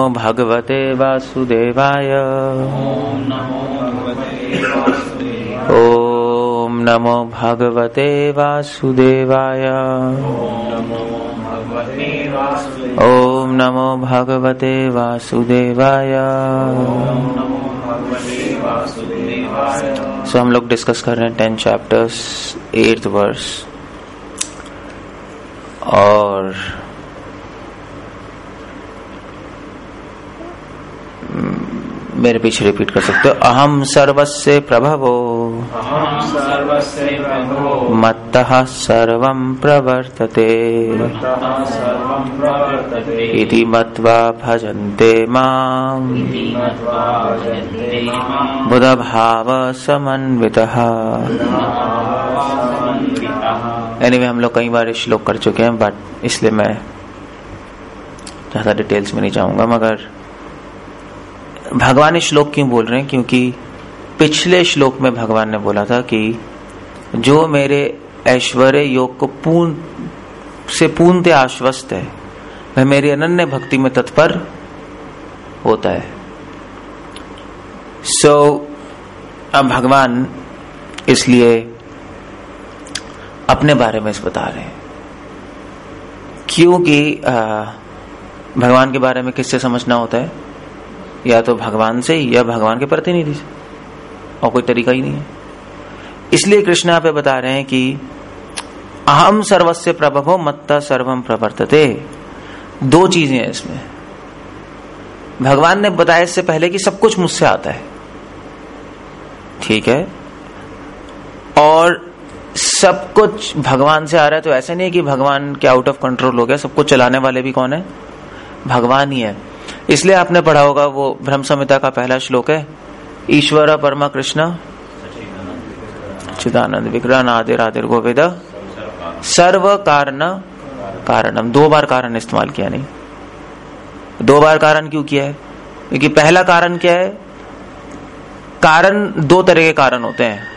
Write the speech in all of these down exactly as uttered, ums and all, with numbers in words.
भगवते वासुदेवाय। ओम नमो भगवते वासुदेवाय। ओम नमो भगवते वासुदेवाय। सो हम लोग डिस्कस कर रहे हैं टेन चैप्टर्स एट्थ वर्स, और मेरे पीछे रिपीट कर सकते हो। अहम सर्वस्य प्रभवो मत्तः सर्वं प्रवर्तते इति मत्वा भजन्ते माम् बुधभाव समन्वितः। एनीवे हम लोग कई बार श्लोक कर चुके हैं, बट इसलिए मैं ज्यादा डिटेल्स में नहीं जाऊंगा। मगर भगवान इस श्लोक क्यों बोल रहे हैं? क्योंकि पिछले श्लोक में भगवान ने बोला था कि जो मेरे ऐश्वर्य योग को पूर्ण से पूर्णतः आश्वस्त है, वह मेरी अनन्य भक्ति में तत्पर होता है। सो so, अब भगवान इसलिए अपने बारे में इस बता रहे हैं, क्योंकि भगवान के बारे में किससे समझना होता है? या तो भगवान से या भगवान के प्रतिनिधि से, और कोई तरीका ही नहीं है। इसलिए कृष्ण यहाँ पे बता रहे हैं कि अहम सर्वस्य प्रभवो मत्ता सर्वम प्रवर्तते। दो चीजें हैं इसमें। भगवान ने बताया इससे पहले कि सब कुछ मुझसे आता है, ठीक है, और सब कुछ भगवान से आ रहा है। तो ऐसा नहीं है कि भगवान के आउट ऑफ कंट्रोल हो गया। सब कुछ चलाने वाले भी कौन है? भगवान ही है। इसलिए आपने पढ़ा होगा वो ब्रह्म संहिता का पहला श्लोक है, ईश्वर परमा कृष्ण चिदानंद विग्रह नादिर आदिर गोविद सर्व कारण कारणम। दो बार कारण इस्तेमाल किया, नहीं दो बार कारण क्यों किया है? क्योंकि पहला कारण क्या है? कारण दो तरह के कारण होते हैं,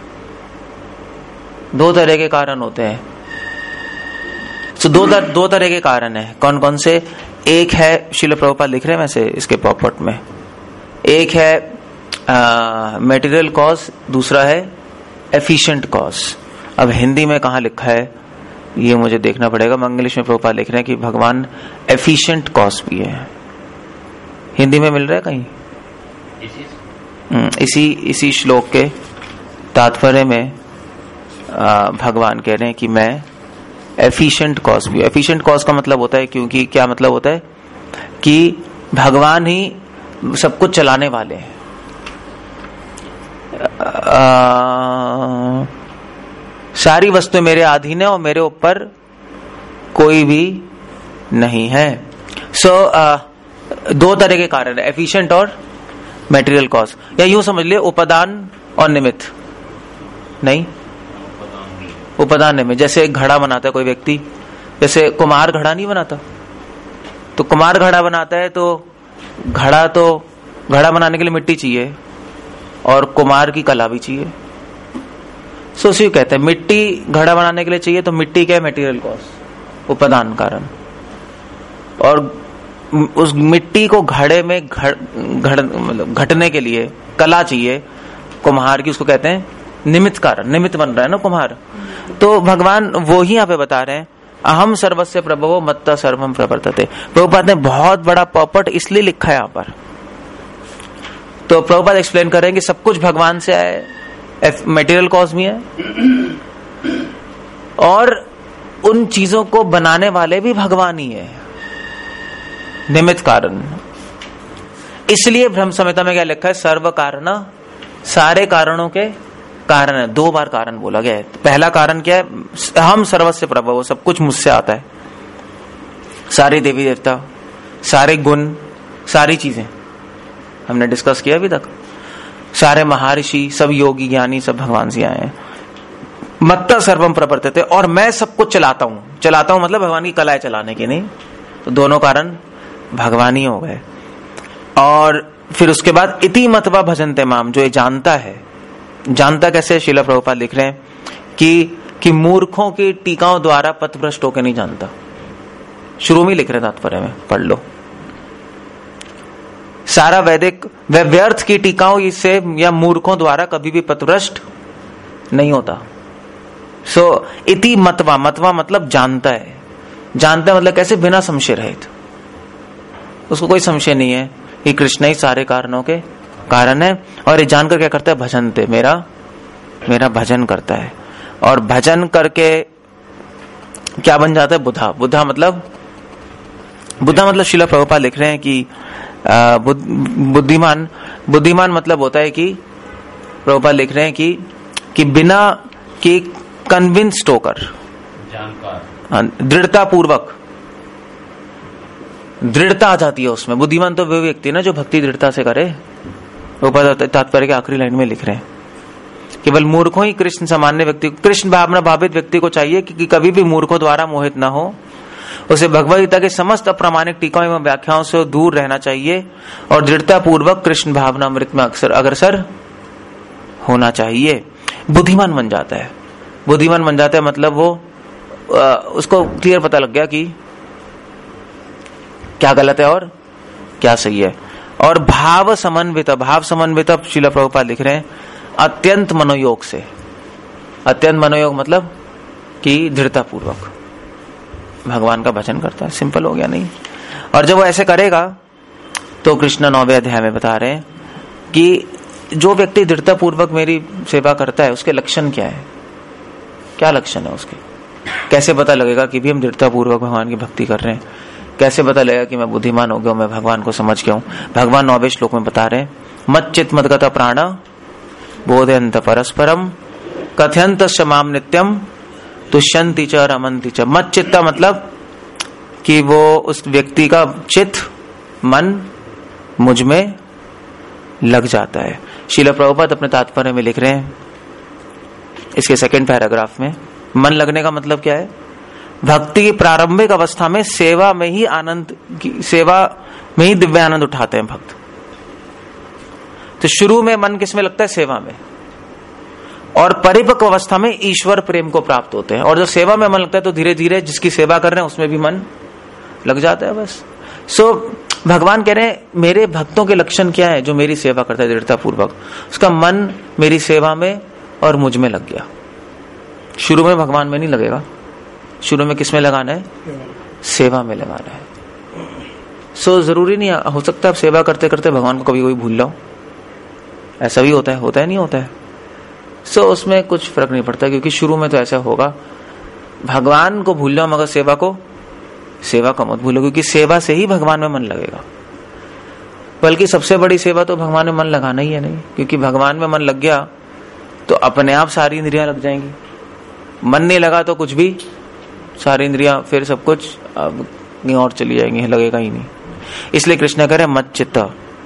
दो तरह के कारण होते हैं। तो दो तर, दो तरह के कारण है। कौन कौन से? एक है, श्रील प्रभुपाद लिख रहे हैं वैसे इसके पॉपट में, एक है मटेरियल कॉज, दूसरा है एफिशिएंट कॉज। अब हिंदी में कहाँ लिखा है ये मुझे देखना पड़ेगा। इंग्लिश में प्रभुपाद लिख रहे हैं कि भगवान एफिशिएंट कॉज भी है। हिंदी में मिल रहा है कहीं? इसी इसी श्लोक के तात्पर्य में आ, भगवान कह रहे हैं कि मैं एफिशिएंट कॉज भी। एफिशिएंट कॉज का मतलब होता है, क्योंकि क्या मतलब होता है कि भगवान ही सब कुछ चलाने वाले हैं। आ, सारी वस्तु मेरे अधीन है और मेरे ऊपर कोई भी नहीं है। सो so, दो तरह के कारण है, एफिशिएंट और मटेरियल कॉज। या यूं समझ लिया उपादान और निमित्त। नहीं, उपादान में जैसे एक घड़ा बनाता है कोई व्यक्ति, जैसे कुम्हार घड़ा नहीं बनाता, तो कुम्हार घड़ा बनाता है तो घड़ा तो घड़ा बनाने के लिए मिट्टी चाहिए और कुम्हार की कला भी चाहिए। सो उसी कहते हैं मिट्टी घड़ा बनाने के लिए चाहिए, तो मिट्टी क्या है? मटेरियल कॉज, उपादान कारण। और उस मिट्टी को घड़े में घड़ घड़ मतलब घटने के लिए कला चाहिए कुम्हार की, उसको कहते हैं निमित्त कारण। निमित्त बन रहा है ना कुम्हार। तो भगवान वो ही यहाँ पे बता रहे हैं, अहम सर्वस्य प्रभवो मत्ता सर्वम प्रवर्तते। प्रभुपाद ने बहुत बड़ा पॉपट इसलिए लिखा है यहाँ पर। तो प्रभुपाद एक्सप्लेन कर रहे हैं कि सब कुछ भगवान से आए, मटेरियल कॉज भी है और उन चीजों को बनाने वाले भी भगवान ही है, निमित्त कारण। इसलिए ब्रह्म संहिता में क्या लिखा है? सर्व कारण, सारे कारणों के कारण है। दो बार कारण बोला गया है। पहला कारण क्या है? हम सर्वस्य प्रभव, सब कुछ मुझसे आता है। सारे देवी देवता, सारे गुण, सारी चीजें हमने डिस्कस किया अभी तक। सारे महर्षि, सब योगी ज्ञानी, सब भगवान से आए हैं। मत्ता सर्वम प्रवर्तते, और मैं सब कुछ चलाता हूं। चलाता हूं मतलब भगवान की कला है चलाने की, नहीं तो दोनों कारण भगवान ही हो गए। और फिर उसके बाद इति मत्वा भजन्ते माम, जो ये जानता है। जानता कैसे? श्रील प्रभुपाद लिख रहे हैं कि कि मूर्खों की टीकाओं द्वारा पथभ्रष्ट होकर नहीं जानता। शुरू में लिख रहे तात्पर्य में, पढ़ लो। सारा वैदिक व व्यर्थ की टीकाओं से या मूर्खों द्वारा कभी भी पथभ्रष्ट नहीं होता। सो so, इति मतवा, मतवा मतलब जानता है, जानता है मतलब कैसे, बिना संशय रहित, उसको कोई संशय नहीं है कि कृष्ण ही सारे कारणों के कारण है। और ये जानकर क्या करता है, भजनते, मेरा मेरा भजन करता है। और भजन करके क्या बन जाता है, बुद्धा। बुद्धा मतलब बुद्धा मतलब श्रील प्रभुपाद लिख रहे हैं कि बुद्धिमान, बुद्धिमान मतलब होता है कि प्रभुपाद लिख रहे हैं कि कि बिना कि कन्विंस्ड होकर, दृढ़ता पूर्वक, दृढ़ता आ जाती है उसमें। बुद्धिमान तो वो व्यक्ति ना जो भक्ति दृढ़ता से करे। प्रभुपाद तात्पर्य के आखिरी लाइन में लिख रहे हैं, केवल मूर्खों ही कृष्ण सामान्य व्यक्ति, कृष्ण भावना भावित व्यक्ति को चाहिए कि, कि कभी भी मूर्खों द्वारा मोहित न हो, उसे भगवद गीता के समस्त अप्रामाणिक टीकाओं एवं व्याख्याओं से दूर रहना चाहिए और दृढ़ता पूर्वक कृष्ण भावना अमृत में अक्सर अग्रसर होना चाहिए। बुद्धिमान बन जाता है। बुद्धिमान बन जाता है मतलब वो आ, उसको क्लियर पता लग गया कि क्या गलत है और क्या सही है। और भाव समन्वित, भाव समन्वित श्रील प्रभुपाद लिख रहे हैं अत्यंत मनोयोग से। अत्यंत मनोयोग मतलब कि दृढ़ता पूर्वक भगवान का भजन करता है। सिंपल हो गया नहीं। और जब वो ऐसे करेगा तो कृष्ण नौवे अध्याय में बता रहे हैं कि जो व्यक्ति दृढ़ता पूर्वक मेरी सेवा करता है उसके लक्षण क्या है, क्या लक्षण है उसके, कैसे पता लगेगा कि भी हम दृढ़ता पूर्वक भगवान की भक्ति कर रहे हैं, कैसे पता लगेगा कि मैं बुद्धिमान हो गया हूं, मैं भगवान को समझ गया हूं। भगवान नौवे श्लोक में बता रहे हैं मत चित मदगत प्राण बोधयंत परस्परम कथयंत माम नित्यम तुष्यंति च रमंति च। मत चित्ता मतलब कि वो उस व्यक्ति का चित्त मन मुझ में लग जाता है। श्रील प्रभुपाद अपने तात्पर्य में लिख रहे हैं इसके सेकंड पैराग्राफ में, मन लगने का मतलब क्या है, भक्ति की प्रारंभिक अवस्था में सेवा में ही आनंद की, सेवा में ही दिव्य आनंद उठाते हैं भक्त। तो शुरू में मन किसमें लगता है, सेवा में, और परिपक्व अवस्था में ईश्वर प्रेम को प्राप्त होते हैं। और जो सेवा में मन लगता है तो धीरे धीरे जिसकी सेवा कर रहे हैं उसमें भी मन लग जाता है बस। सो so, भगवान कह रहे हैं मेरे भक्तों के लक्षण क्या है, जो मेरी सेवा करता है दृढ़ता पूर्वक, उसका मन मेरी सेवा में और मुझ में लग गया। शुरू में भगवान में नहीं लगेगा, शुरू में किस में लगाना है, सेवा में लगाना है। सो so, जरूरी नहीं हो सकता आप सेवा करते करते भगवान को कभी कोई भूल लो, ऐसा भी होता है, होता है नहीं होता है। सो so, उसमें कुछ फर्क नहीं पड़ता, क्योंकि शुरू में तो ऐसा होगा। भगवान को भूल लो मगर सेवा को, सेवा को मत भूलो, क्योंकि सेवा से ही भगवान में मन लगेगा। बल्कि सबसे बड़ी सेवा तो भगवान में मन लगाना ही है नहीं, क्योंकि भगवान में मन लग गया तो अपने आप सारी इंद्रियां लग जाएंगी। मन नहीं लगा तो कुछ भी, सारी इंद्रियां फिर सब कुछ अब कहीं और चली जाएंगी, लगेगा ही नहीं। इसलिए कृष्ण कह रहे मत चित्त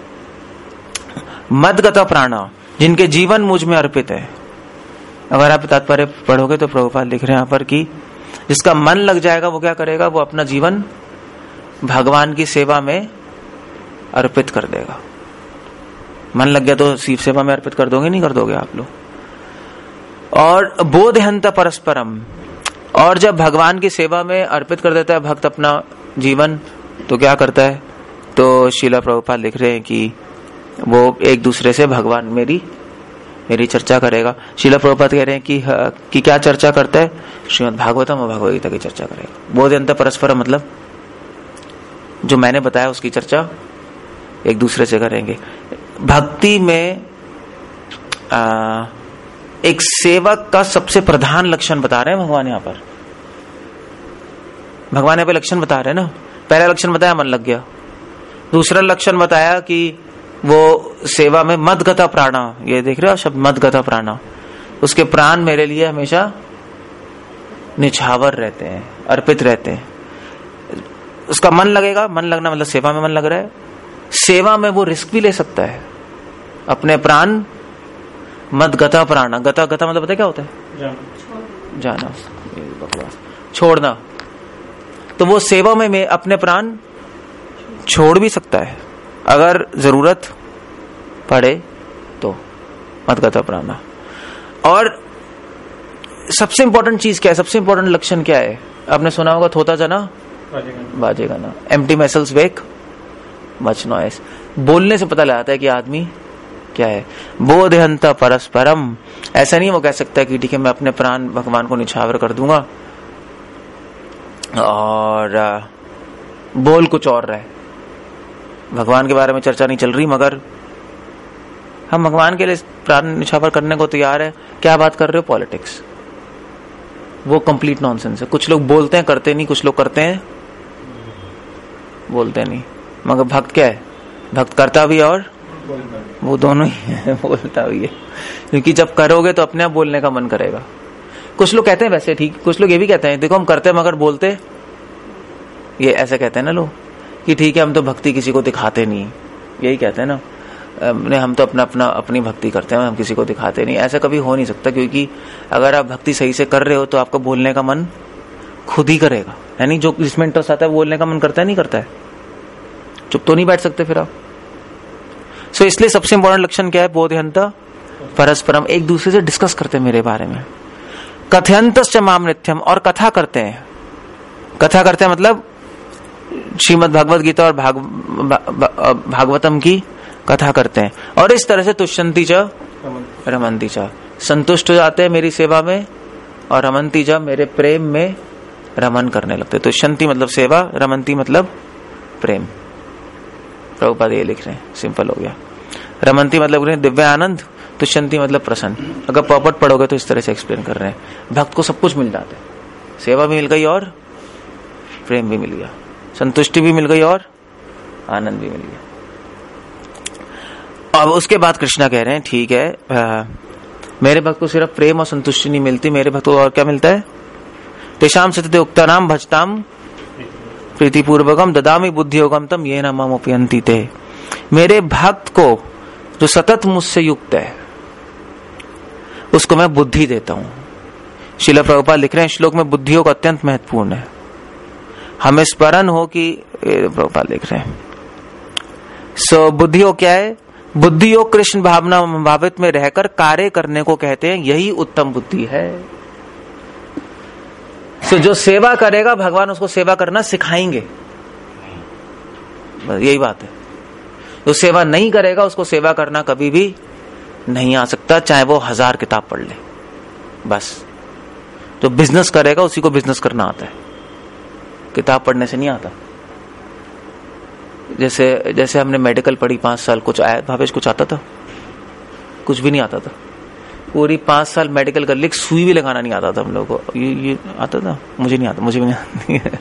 मदगत प्राण, जिनके जीवन मुझ में अर्पित है। अगर आप तात्पर्य पढ़ोगे तो प्रभुपाद लिख रहे हैं यहाँ पर कि जिसका मन लग जाएगा वो क्या करेगा, वो अपना जीवन भगवान की सेवा में अर्पित कर देगा। मन लग गया तो शिव सेवा में अर्पित कर दोगे, नहीं कर दोगे आप लोग। और बोधयंत परस्परम, और जब भगवान की सेवा में अर्पित कर देता है भक्त अपना जीवन, तो क्या करता है, तो श्रील प्रभुपाद लिख रहे हैं कि वो एक दूसरे से भगवान मेरी मेरी चर्चा करेगा। श्रील प्रभुपाद कह रहे हैं कि, कि क्या चर्चा करता है, श्रीमद् भागवतम और भगवद गीता की चर्चा करेगा। बोधयंत परस्परम मतलब जो मैंने बताया उसकी चर्चा एक दूसरे से करेंगे। भक्ति में आ, एक सेवक का सबसे प्रधान लक्षण बता रहे हैं भगवान यहाँ पर। भगवान यहाँ पे लक्षण बता रहे हैं ना। पहला लक्षण बताया मन लग गया, दूसरा लक्षण बताया कि वो सेवा में मदगता प्राण, ये देख रहे हो शब्द मदगता प्राण, उसके प्राण मेरे लिए हमेशा निछावर रहते हैं, अर्पित रहते हैं। उसका मन लगेगा, मन लगना मतलब सेवा में मन लग रहा है। सेवा में वो रिस्क भी ले सकता है, अपने प्राण मदगता प्राण, गता गता मतलब पता क्या होता है, जाना, छोड़ना। तो वो सेवा में मैं अपने प्राण छोड़ भी सकता है अगर जरूरत पड़े तो, मदगता प्राण। और सबसे इंपॉर्टेंट चीज क्या है, सबसे इंपॉर्टेंट लक्षण क्या है, आपने सुना होगा थोता जना बाजेगा ना, empty vessels make much noise. बोलने से पता लगाता है कि आदमी क्या है। बोधयंत परस्परम, ऐसा नहीं वो कह सकता कि ठीक है मैं अपने प्राण भगवान को निछावर कर दूंगा और बोल कुछ और रहे, भगवान के बारे में चर्चा नहीं चल रही मगर हम भगवान के लिए प्राण निछावर करने को तैयार है। क्या बात कर रहे हो? पॉलिटिक्स। वो कंप्लीट नॉनसेंस है। कुछ लोग बोलते हैं करते नहीं, कुछ लोग करते हैं बोलते नहीं। मगर भक्त क्या है? भक्त करता भी और वो दोनों ही है, बोलता भी है। क्योंकि जब करोगे तो अपने आप बोलने का मन करेगा। कुछ लोग कहते हैं वैसे ठीक, कुछ लोग ये भी कहते हैं देखो हम करते हैं मगर बोलते, ये ऐसा कहते हैं ना लोग कि ठीक है हम तो भक्ति किसी को दिखाते नहीं, यही कहते हैं ना हम तो अपना अपना अपनी भक्ति करते हैं, हम किसी को दिखाते नहीं। ऐसा कभी हो नहीं सकता, क्योंकि अगर आप भक्ति सही से कर रहे हो तो आपका बोलने का मन खुद ही करेगा। यानी जो जिसमें इंटरेस्ट आता है बोलने का मन करता है नहीं करता है, चुप तो नहीं बैठ सकते फिर आप। सो so, इसलिए सबसे इंपॉर्टेंट लक्षण क्या है? बोधयंत परस्परम, एक दूसरे से डिस्कस करते हैं मेरे बारे में। कथयंतश्च माम नित्यम, और कथा करते हैं। कथा करते हैं मतलब श्रीमद् भागवत गीता और भाग, भा, भागवतम की कथा करते हैं। और इस तरह से तुष्यंती च रमंती च, संतुष्ट हो जाते हैं मेरी सेवा में और रमंती च मेरे प्रेम में रमन करने लगते। तुष्यंती मतलब सेवा, रमंती मतलब प्रेम। प्रभुपाद ये लिख रहे हैं, सिंपल हो गया। रमंती मतलब दिव्य आनंद, तुष्यंती मतलब प्रसन्न। अगर पॉपट पढ़ोगे तो इस तरह से एक्सप्लेन कर रहे हैं। भक्त को सब कुछ मिल जाता है, सेवा भी मिल गई और प्रेम भी मिल गया, संतुष्टि भी मिल गई और आनंद भी मिल गया। अब उसके बाद कृष्णा कह रहे हैं ठीक है आ, मेरे भक्त को सिर्फ प्रेम और संतुष्टि नहीं मिलती, मेरे भक्त को और क्या मिलता है? तेषाम सतते उक्तानाम भजताम प्रीतिपूर्वकम ददामि बुद्धि योगम तम ये न मम उपयंति ते। मेरे भक्त को जो सतत मुझसे युक्त है उसको मैं बुद्धि देता हूं। श्रील प्रभुपाद लिख रहे हैं श्लोक में बुद्धि योग अत्यंत महत्वपूर्ण है। हमें स्मरण हो कि प्रभुपाद लिख रहे हैं सो so, बुद्धि योग क्या है? बुद्धि योग कृष्ण भावना भावित में रहकर कार्य करने को कहते हैं, यही उत्तम बुद्धि है। सो so, जो सेवा करेगा भगवान उसको सेवा करना सिखाएंगे, यही बात है। जो सेवा नहीं करेगा उसको सेवा करना कभी भी नहीं आ सकता, चाहे वो हजार किताब पढ़ ले। बस जो बिजनेस करेगा उसी को बिजनेस करना आता है, किताब पढ़ने से नहीं आता। जैसे जैसे हमने मेडिकल पढ़ी पांच साल, कुछ आया भावेश? कुछ आता था? कुछ भी नहीं आता था। पूरी पांच साल मेडिकल कर ली, सुई भी लगाना नहीं आता था हम लोगों को। ये ये आता था? मुझे नहीं आता, मुझे भी नहीं आता।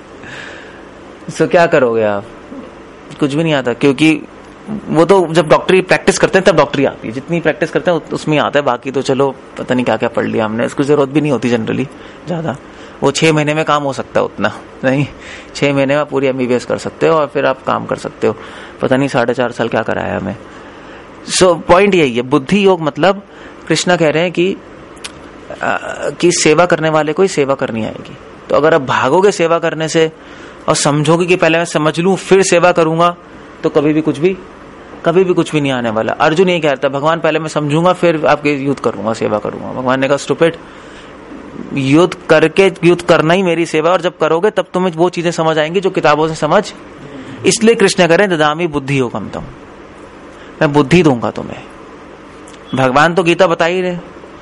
सो क्या करोगे आप? कुछ भी नहीं आता, क्योंकि वो तो जब डॉक्टरी प्रैक्टिस करते हैं तब डॉक्टरी आती है। जितनी प्रैक्टिस करते हैं उसमें आता है, बाकी तो चलो पता नहीं क्या क्या पढ़ लिया हमने, इसको जरूरत भी नहीं होती जनरली ज्यादा। वो छह महीने में काम हो सकता है, उतना नहीं। छह महीने में पूरी एमबीबीएस कर सकते हो और फिर आप काम कर सकते हो। पता नहीं साढ़े चार साल क्या कराया हमें। सो पॉइंट यही है, बुद्धि योग मतलब कृष्णा कह रहे हैं कि आ, कि सेवा करने वाले को ही सेवा करनी आएगी। तो अगर आप भागोगे सेवा करने से और समझोगे कि पहले मैं समझ लूं फिर सेवा करूंगा, तो कभी भी कुछ भी कभी भी कुछ भी नहीं आने वाला। अर्जुन ये कहता है भगवान पहले मैं समझूंगा फिर आपके युद्ध करूंगा, सेवा करूंगा। भगवान ने कहा स्टूपिड, युद्ध करके युद्ध करना ही मेरी सेवा, और जब करोगे तब तुम्हें वो चीजें समझ आएंगी जो किताबों से समझ। इसलिए कृष्ण कह रहे हैं ददामि बुद्धि योगम तम, मैं बुद्धि दूंगा तुम्हें। भगवान तो गीता बता ही रहे,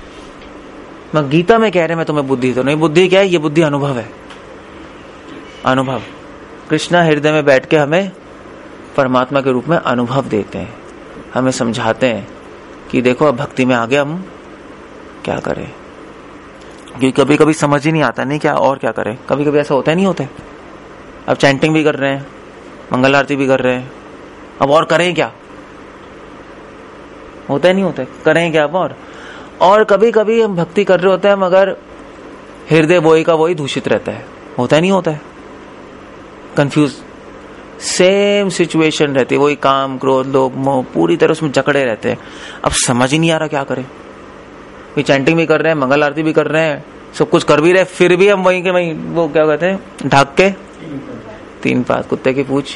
मैं गीता में कह रहे मैं तुम्हें बुद्धि तो नहीं। बुद्धि क्या है? ये बुद्धि अनुभव है, अनुभव। कृष्णा हृदय में बैठ के हमें परमात्मा के रूप में अनुभव देते हैं, हमें समझाते हैं कि देखो अब भक्ति में आगे हम क्या करें। क्योंकि कभी कभी समझ ही नहीं आता, नहीं क्या और क्या करें। कभी कभी ऐसा होता है नहीं होता है, अब चैंटिंग भी कर रहे हैं, मंगल आरती भी कर रहे हैं, अब और करें क्या? होता है नहीं होता है, करें क्या अब और और कभी कभी हम भक्ति कर रहे होते हैं मगर हृदय वही का वही दूषित रहता है। होता है नहीं होता है, कंफ्यूज सेम सिचुएशन रहती है, वही काम क्रोध लोभ मोह पूरी तरह उसमें जकड़े रहते हैं। अब समझ ही नहीं आ रहा क्या करें। भी चैंटिंग भी कर रहे हैं, मंगल आरती भी कर रहे हैं, सब कुछ कर भी रहे, फिर भी हम वहीं के वहीं वो क्या कहते हैं ढाक के तीन पास कुत्ते की पूछ।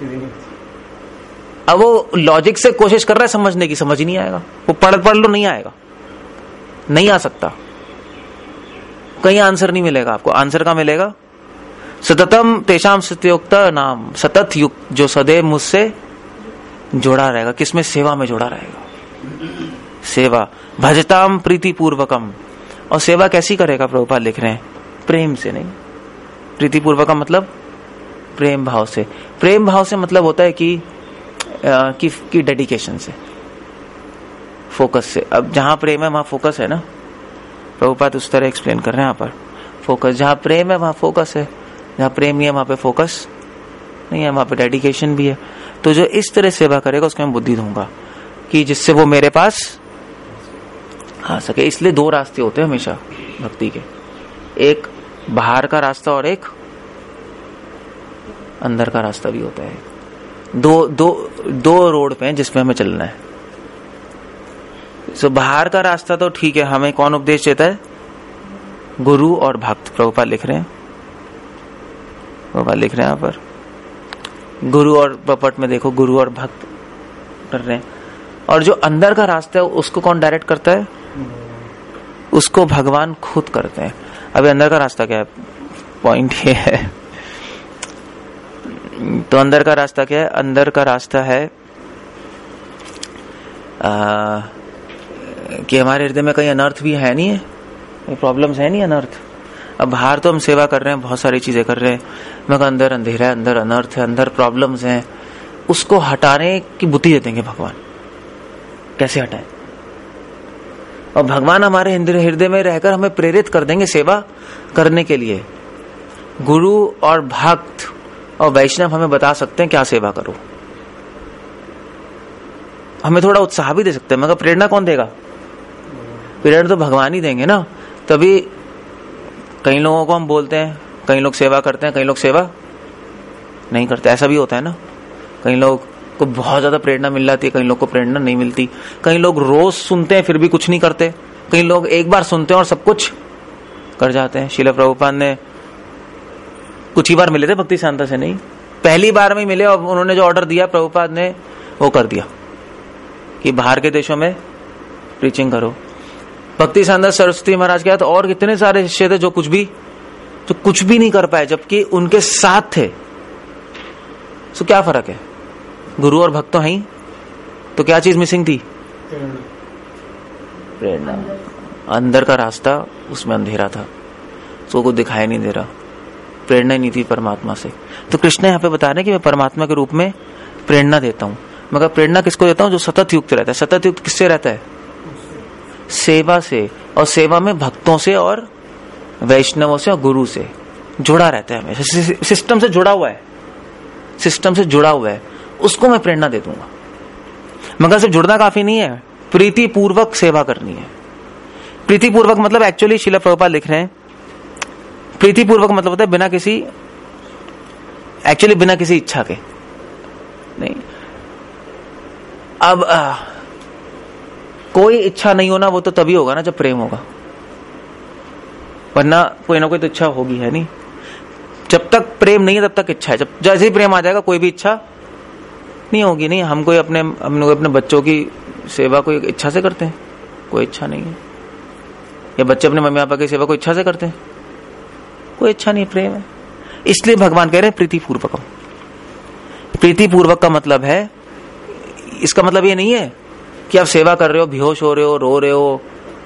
अब वो लॉजिक से कोशिश कर रहा है समझने की, समझ ही नहीं आएगा। वो पढ़ पढ़ लो, नहीं आएगा, नहीं आ सकता, कहीं आंसर नहीं मिलेगा आपको। आंसर का मिलेगा सततम तेषाम सत्योक्त नाम, सतत युक्त जो सदैव मुझसे जुड़ा रहेगा। किसमें? सेवा में जुड़ा रहेगा। सेवा भजताम प्रीति पूर्वकम। और सेवा कैसी करेगा? प्रभुपाद लिख रहे हैं प्रेम से, नहीं प्रीति पूर्वकम मतलब प्रेम भाव से। प्रेम भाव से मतलब होता है कि आ, कि, कि डेडिकेशन से, फोकस से। अब जहां प्रेम है वहां फोकस है ना, प्रभुपाद उस तरह एक्सप्लेन कर रहे हैं यहाँ पर। फोकस, जहां प्रेम है वहां फोकस है, जहां प्रेम नहीं है वहां पे फोकस नहीं है, वहां पे डेडिकेशन भी है। तो जो इस तरह सेवा करेगा उसको मैं बुद्धि दूंगा कि जिससे वो मेरे पास आ सके। इसलिए दो रास्ते होते हैं हमेशा भक्ति के, एक बाहर का रास्ता और एक अंदर का रास्ता भी होता है। दो दो दो रोड पे हैं जिसमें हमें चलना है। सो बाहर का रास्ता तो ठीक है, हमें कौन उपदेश देता है? गुरु और भक्त। प्रभुपाद लिख रहे हैं, प्रभुपाद लिख रहे हैं यहाँ पर गुरु और पपट में देखो, गुरु और भक्त कर रहे हैं। और जो अंदर का रास्ता है उसको कौन डायरेक्ट करता है? उसको भगवान खुद करते हैं। अभी अंदर का रास्ता क्या है? पॉइंट ये है। तो अंदर का रास्ता क्या है? अंदर का रास्ता है आ, कि हमारे हृदय में कहीं अनर्थ भी है नहीं है, कोई प्रॉब्लम्स है नहीं अनर्थ। अब बाहर तो हम सेवा कर रहे हैं, बहुत सारी चीजें कर रहे हैं, मगर अंदर अंधेरा है, अंदर अनर्थ है, अंदर प्रॉब्लम्स हैं। उसको हटाने की बुद्धि दे देंगे भगवान। कैसे हटाएं? और भगवान हमारे हृदय में रहकर हमें प्रेरित कर देंगे सेवा करने के लिए। गुरु और भक्त और वैष्णव हमें बता सकते हैं क्या सेवा करो, हमें थोड़ा उत्साह भी दे सकते हैं, मगर प्रेरणा कौन देगा? प्रेरणा तो भगवान ही देंगे ना। तभी कई लोगों को हम बोलते हैं, कई लोग सेवा करते हैं, कई लोग सेवा नहीं करते। ऐसा भी होता है ना, कई लोग को बहुत ज्यादा प्रेरणा मिल जाती है, कई लोग को प्रेरणा नहीं मिलती। कई लोग रोज सुनते हैं फिर भी कुछ नहीं करते, कई लोग एक बार सुनते हैं और सब कुछ कर जाते हैं। श्रील प्रभुपाद ने कुछ ही बार मिले थे भक्ति शांता से, नहीं पहली बार में मिले, और उन्होंने जो ऑर्डर दिया प्रभुपाद ने वो कर दिया कि बाहर के देशों में प्रीचिंग करो। भक्ति शांता सरस्वती महाराज के, तो और कितने सारे शिष्य थे जो कुछ भी जो कुछ भी नहीं कर पाए, जबकि उनके साथ थे। तो क्या फर्क है? गुरु और भक्त तो हैं, तो क्या चीज मिसिंग थी? प्रेरणा। अंदर का रास्ता, उसमें अंधेरा था, तो कुछ दिखाई नहीं दे रहा, प्रेरणा नहीं थी परमात्मा से। तो कृष्ण यहाँ पे बता रहे हैं कि मैं परमात्मा के रूप में प्रेरणा देता हूं, मगर प्रेरणा किसको देता हूं? जो सतत युक्त रहता है। सतत युक्त किससे रहता है? सेवा से। और सेवा में भक्तों से और वैष्णवों से और गुरु से जुड़ा रहता है, हमेशा सिस्टम से जुड़ा हुआ है, सिस्टम से जुड़ा हुआ है, उसको मैं प्रेरणा दे दूंगा। मगर सिर्फ जुड़ना काफी नहीं है, प्रीति पूर्वक सेवा करनी है। प्रीति पूर्वक मतलब एक्चुअली श्रील प्रभुपाद लिख रहे हैं, प्रीति पूर्वक मतलब होता है बिना किसी, एक्चुअली बिना किसी इच्छा के नहीं। अब आ, कोई इच्छा नहीं होना वो तो तभी होगा ना जब प्रेम होगा, वरना कोई ना कोई तो इच्छा होगी, है नहीं। जब तक प्रेम नहीं है तब तक इच्छा है, जब जैसे ही प्रेम आ जाएगा कोई भी इच्छा नहीं होगी। नहीं, हम कोई अपने हम लोग अपने बच्चों की सेवा कोई इच्छा से करते हैं? कोई इच्छा नहीं है। या बच्चे अपने मम्मी पापा की सेवा कोई इच्छा से करते हैं? कोई इच्छा नहीं, प्रेम है। इसलिए भगवान कह रहे हैं प्रीति पूर्वक। प्रीति पूर्वक का मतलब है, इसका मतलब ये नहीं है कि आप सेवा कर रहे हो, बेहोश हो रहे हो, रो रहे हो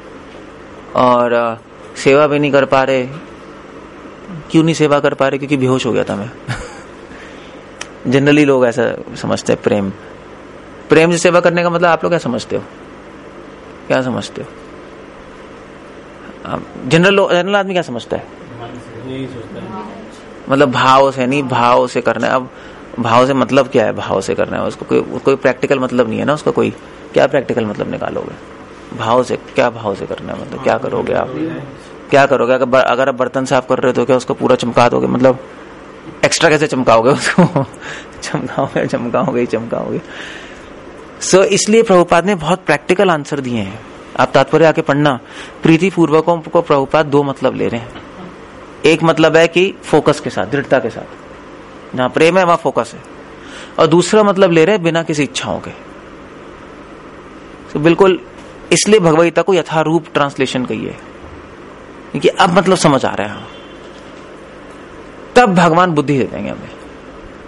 और सेवा भी नहीं कर पा रहे। क्यों नहीं सेवा कर पा रहे? क्योंकि बेहोश हो गया था मैं। जनरली लोग ऐसा समझते हैं। प्रेम प्रेम से सेवा करने का मतलब आप लोग क्या समझते हो? क्या समझते हो? जनरल जनरल आदमी क्या समझता है? मतलब भाव से नहीं, भाव से करना है। अब भाव से मतलब क्या है? भाव से करना है, उसको कोई कोई प्रैक्टिकल मतलब नहीं है ना उसका। कोई क्या प्रैक्टिकल मतलब निकालोगे? भाव से क्या भाव से करना है? मतलब क्या करोगे आप? क्या करोगे? अगर अगर आप बर्तन साफ कर रहे हो तो क्या उसको पूरा चमका दोगे? मतलब एक्स्ट्रा कैसे चमकाओगे उसको? चमकाओगे चमकाओगे चमकाओगे सो so, इसलिए प्रभुपाद ने बहुत प्रैक्टिकल आंसर दिए हैं। आप तात्पर्य आके पढ़ना। प्रीति पूर्वकों को प्रभुपाद दो मतलब ले रहे हैं। एक मतलब है कि फोकस के साथ, दृढ़ता के साथ, जहां प्रेम है वहां फोकस है। और दूसरा मतलब ले रहे हैं बिना किसी इच्छाओं के। तो बिल्कुल इसलिए भगवद्गीता को यथारूप ट्रांसलेशन कही है, क्योंकि अब मतलब समझ आ रहा है। तब भगवान बुद्धि दे देंगे हमें,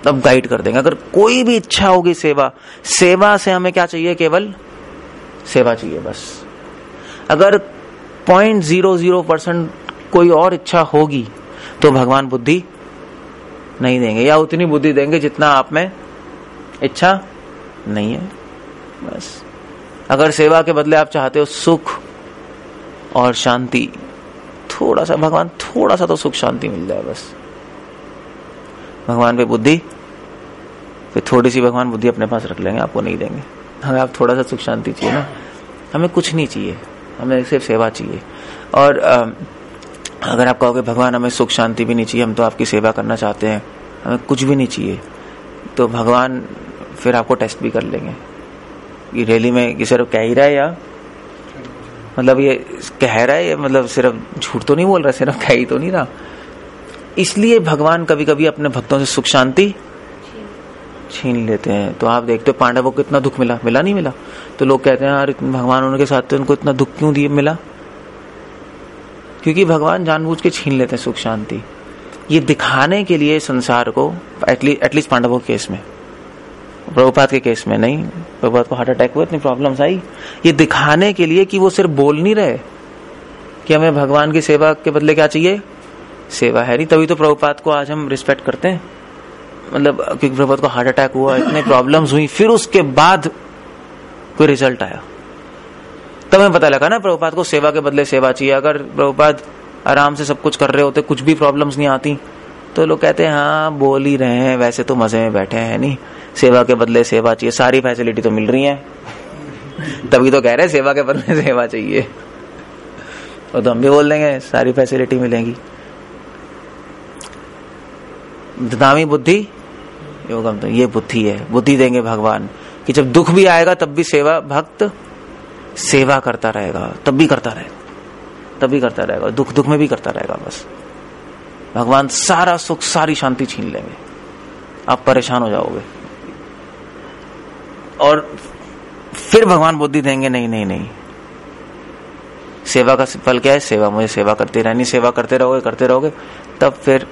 तब गाइड कर देंगे। अगर कोई भी इच्छा होगी सेवा, सेवा से हमें क्या चाहिए? केवल सेवा चाहिए बस। अगर पॉइंट जीरो जीरो परसेंट कोई और इच्छा होगी तो भगवान बुद्धि नहीं देंगे, या उतनी बुद्धि देंगे जितना आप में इच्छा नहीं है बस। अगर सेवा के बदले आप चाहते हो सुख और शांति, थोड़ा सा भगवान थोड़ा सा तो सुख शांति मिल जाए बस, भगवान पे बुद्धि, फिर थोड़ी सी भगवान बुद्धि अपने पास रख लेंगे, आपको नहीं देंगे। हमें आप थोड़ा सा सुख शांति चाहिए ना, हमें कुछ नहीं चाहिए, हमें सिर्फ सेवा चाहिए। और आ, अगर आप कहोगे भगवान हमें सुख शांति भी नहीं चाहिए, हम तो आपकी सेवा करना चाहते हैं, हमें कुछ भी नहीं चाहिए, तो भगवान फिर आपको टेस्ट भी कर लेंगे कि रैली में ये सिर्फ कह ही रहा है, या मतलब ये कह रहा है, मतलब सिर्फ झूठ तो नहीं बोल रहा, सिर्फ कह ही तो नहीं रहा। इसलिए भगवान कभी कभी अपने भक्तों से सुख शांति छीन लेते हैं। तो आप देखते हो पांडवों को कितना दुख मिला, मिला नहीं मिला? तो लोग कहते हैं यार भगवान उनके साथ थे, उनको इतना दुख क्यों दिए मिला? क्योंकि भगवान जानबूझ के छीन लेते हैं सुख शांति, ये दिखाने के लिए संसार को, एटलीस्ट एटलीस्ट पांडवों के केस में, प्रभुपाद के केस में नहीं, प्रभुपाद को हार्ट अटैक हुआ, इतनी प्रॉब्लम्स आई, ये दिखाने के लिए कि वो सिर्फ बोल नहीं रहे कि हमें भगवान की सेवा के बदले क्या चाहिए, सेवा है नहीं। तभी तो प्रभुपाद को आज हम रिस्पेक्ट करते हैं, मतलब क्योंकि प्रभुपाद को हार्ट अटैक हुआ, इतने प्रॉब्लम्स हुई, फिर उसके बाद कोई रिजल्ट आया, तब हमें पता लगा ना प्रभुपाद को सेवा के बदले सेवा चाहिए। अगर प्रभुपाद आराम से सब कुछ कर रहे होते, कुछ भी प्रॉब्लम्स नहीं आती, तो लोग कहते हैं हाँ बोल ही रहे हैं, वैसे तो मजे में बैठे हैं, नहीं सेवा के बदले सेवा चाहिए, सारी फैसिलिटी तो मिल रही है, तभी तो कह रहे हैं सेवा के बदले सेवा चाहिए। और तो हम भी बोल देंगे सारी फैसिलिटी मिलेगी। ददामी बुद्धि योगम, तो ये बुद्धि है, बुद्धि देंगे भगवान कि जब दुख भी आएगा तब भी सेवा, भक्त सेवा करता रहेगा, तब भी करता रहेगा, तब भी करता रहेगा, दुख दुख में भी करता रहेगा बस। भगवान सारा सुख सारी शांति छीन लेंगे, आप परेशान हो जाओगे। और फिर भगवान बुद्धि देंगे, नहीं नहीं नहीं, सेवा का फल क्या है? सेवा, मुझे सेवा करते रहनी, सेवा करते रहोगे करते रहोगे, तब फिर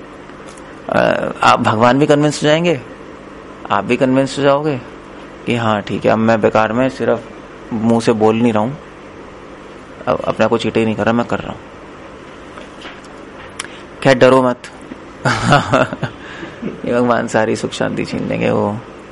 आप भगवान भी कन्विंस हो जाएंगे, आप भी कन्विंस हो जाओगे कि हाँ ठीक है, अब मैं बेकार में सिर्फ मुंह से बोल नहीं रहा हूं, अब अपने को चीटे ही नहीं कर रहा, मैं कर रहा हूं। क्या डरो मत ये भगवान सारी सुख शांति छीन लेंगे। वो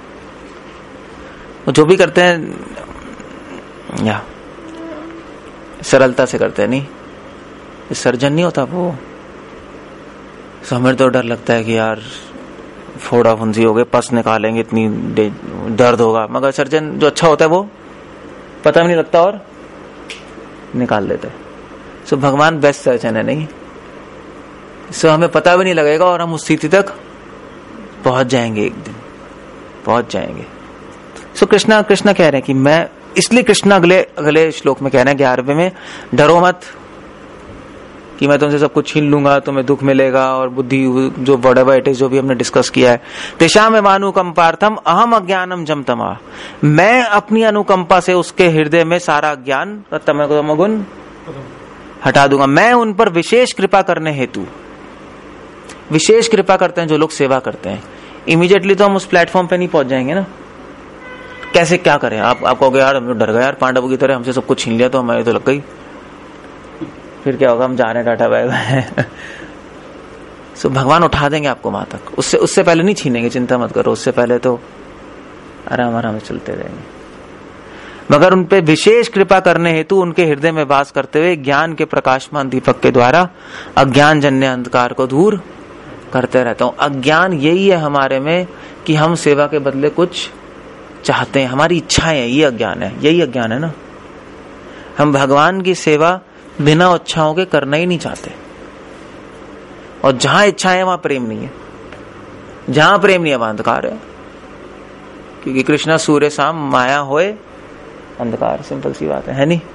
वो जो भी करते हैं या सरलता से करते हैं, नहीं सर्जन नहीं होता वो। हमें तो डर लगता है कि यार फोड़ा फुंसी हो गए, पस निकालेंगे, इतनी दर्द होगा, मगर सर्जन जो अच्छा होता है वो पता भी नहीं लगता और निकाल देता है। सो भगवान बेस्ट सर्जन है, नहीं सो हमें पता भी नहीं लगेगा और हम उस स्थिति तक पहुंच जाएंगे, एक दिन पहुंच जाएंगे। सो कृष्णा कृष्णा कह रहे हैं कि मैं, इसलिए कृष्णा अगले अगले श्लोक में कह रहे हैं ग्यारहवें में, डरो मत कि मैं तुमसे सब कुछ छीन लूंगा, तुम्हें दुख मिलेगा और बुद्धि जो वडेवर इट इज, जो भी हमने डिस्कस किया है। तेषाम अनुकंपार्थम अहम अज्ञानम जमतमा, मैं अपनी अनुकंपा से उसके हृदय में सारा ज्ञान तमगुण हटा दूंगा। मैं उन पर विशेष कृपा करने हेतु, विशेष कृपा करते हैं जो लोग सेवा करते हैं। इमीडिएटली तो हम उस प्लेटफॉर्म पे नहीं पहुंच जाएंगे ना, कैसे क्या करें? आप आप कहोगे यार हम तो डर गए यार, पांडवों की तरह हमसे सब कुछ छीन लिया तो हमारी तो लग गई, फिर क्या होगा? हम जा रहे हैं टाटा बाय बाय। सो भगवान उठा देंगे आपको वहां तक, उससे उससे पहले नहीं छीनेंगे, चिंता मत करो, उससे पहले तो आराम आराम से चलते रहेंगे। मगर उन पे विशेष कृपा करने हेतु उनके हृदय में वास करते हुए ज्ञान के प्रकाशमान दीपक के द्वारा अज्ञान जन्य अंधकार को दूर करते रहता हूं। अज्ञान यही है हमारे में कि हम सेवा के बदले कुछ चाहते हैं, हमारी इच्छाएं है, ये अज्ञान है, यही अज्ञान है ना। हम भगवान की सेवा बिना इच्छाओं के करना ही नहीं चाहते, और जहां इच्छा है वहां प्रेम नहीं है, जहां प्रेम नहीं है वहां अंधकार है, क्योंकि कृष्णा सूर्य शाम माया होए अंधकार, सिंपल सी बात है, है नहीं।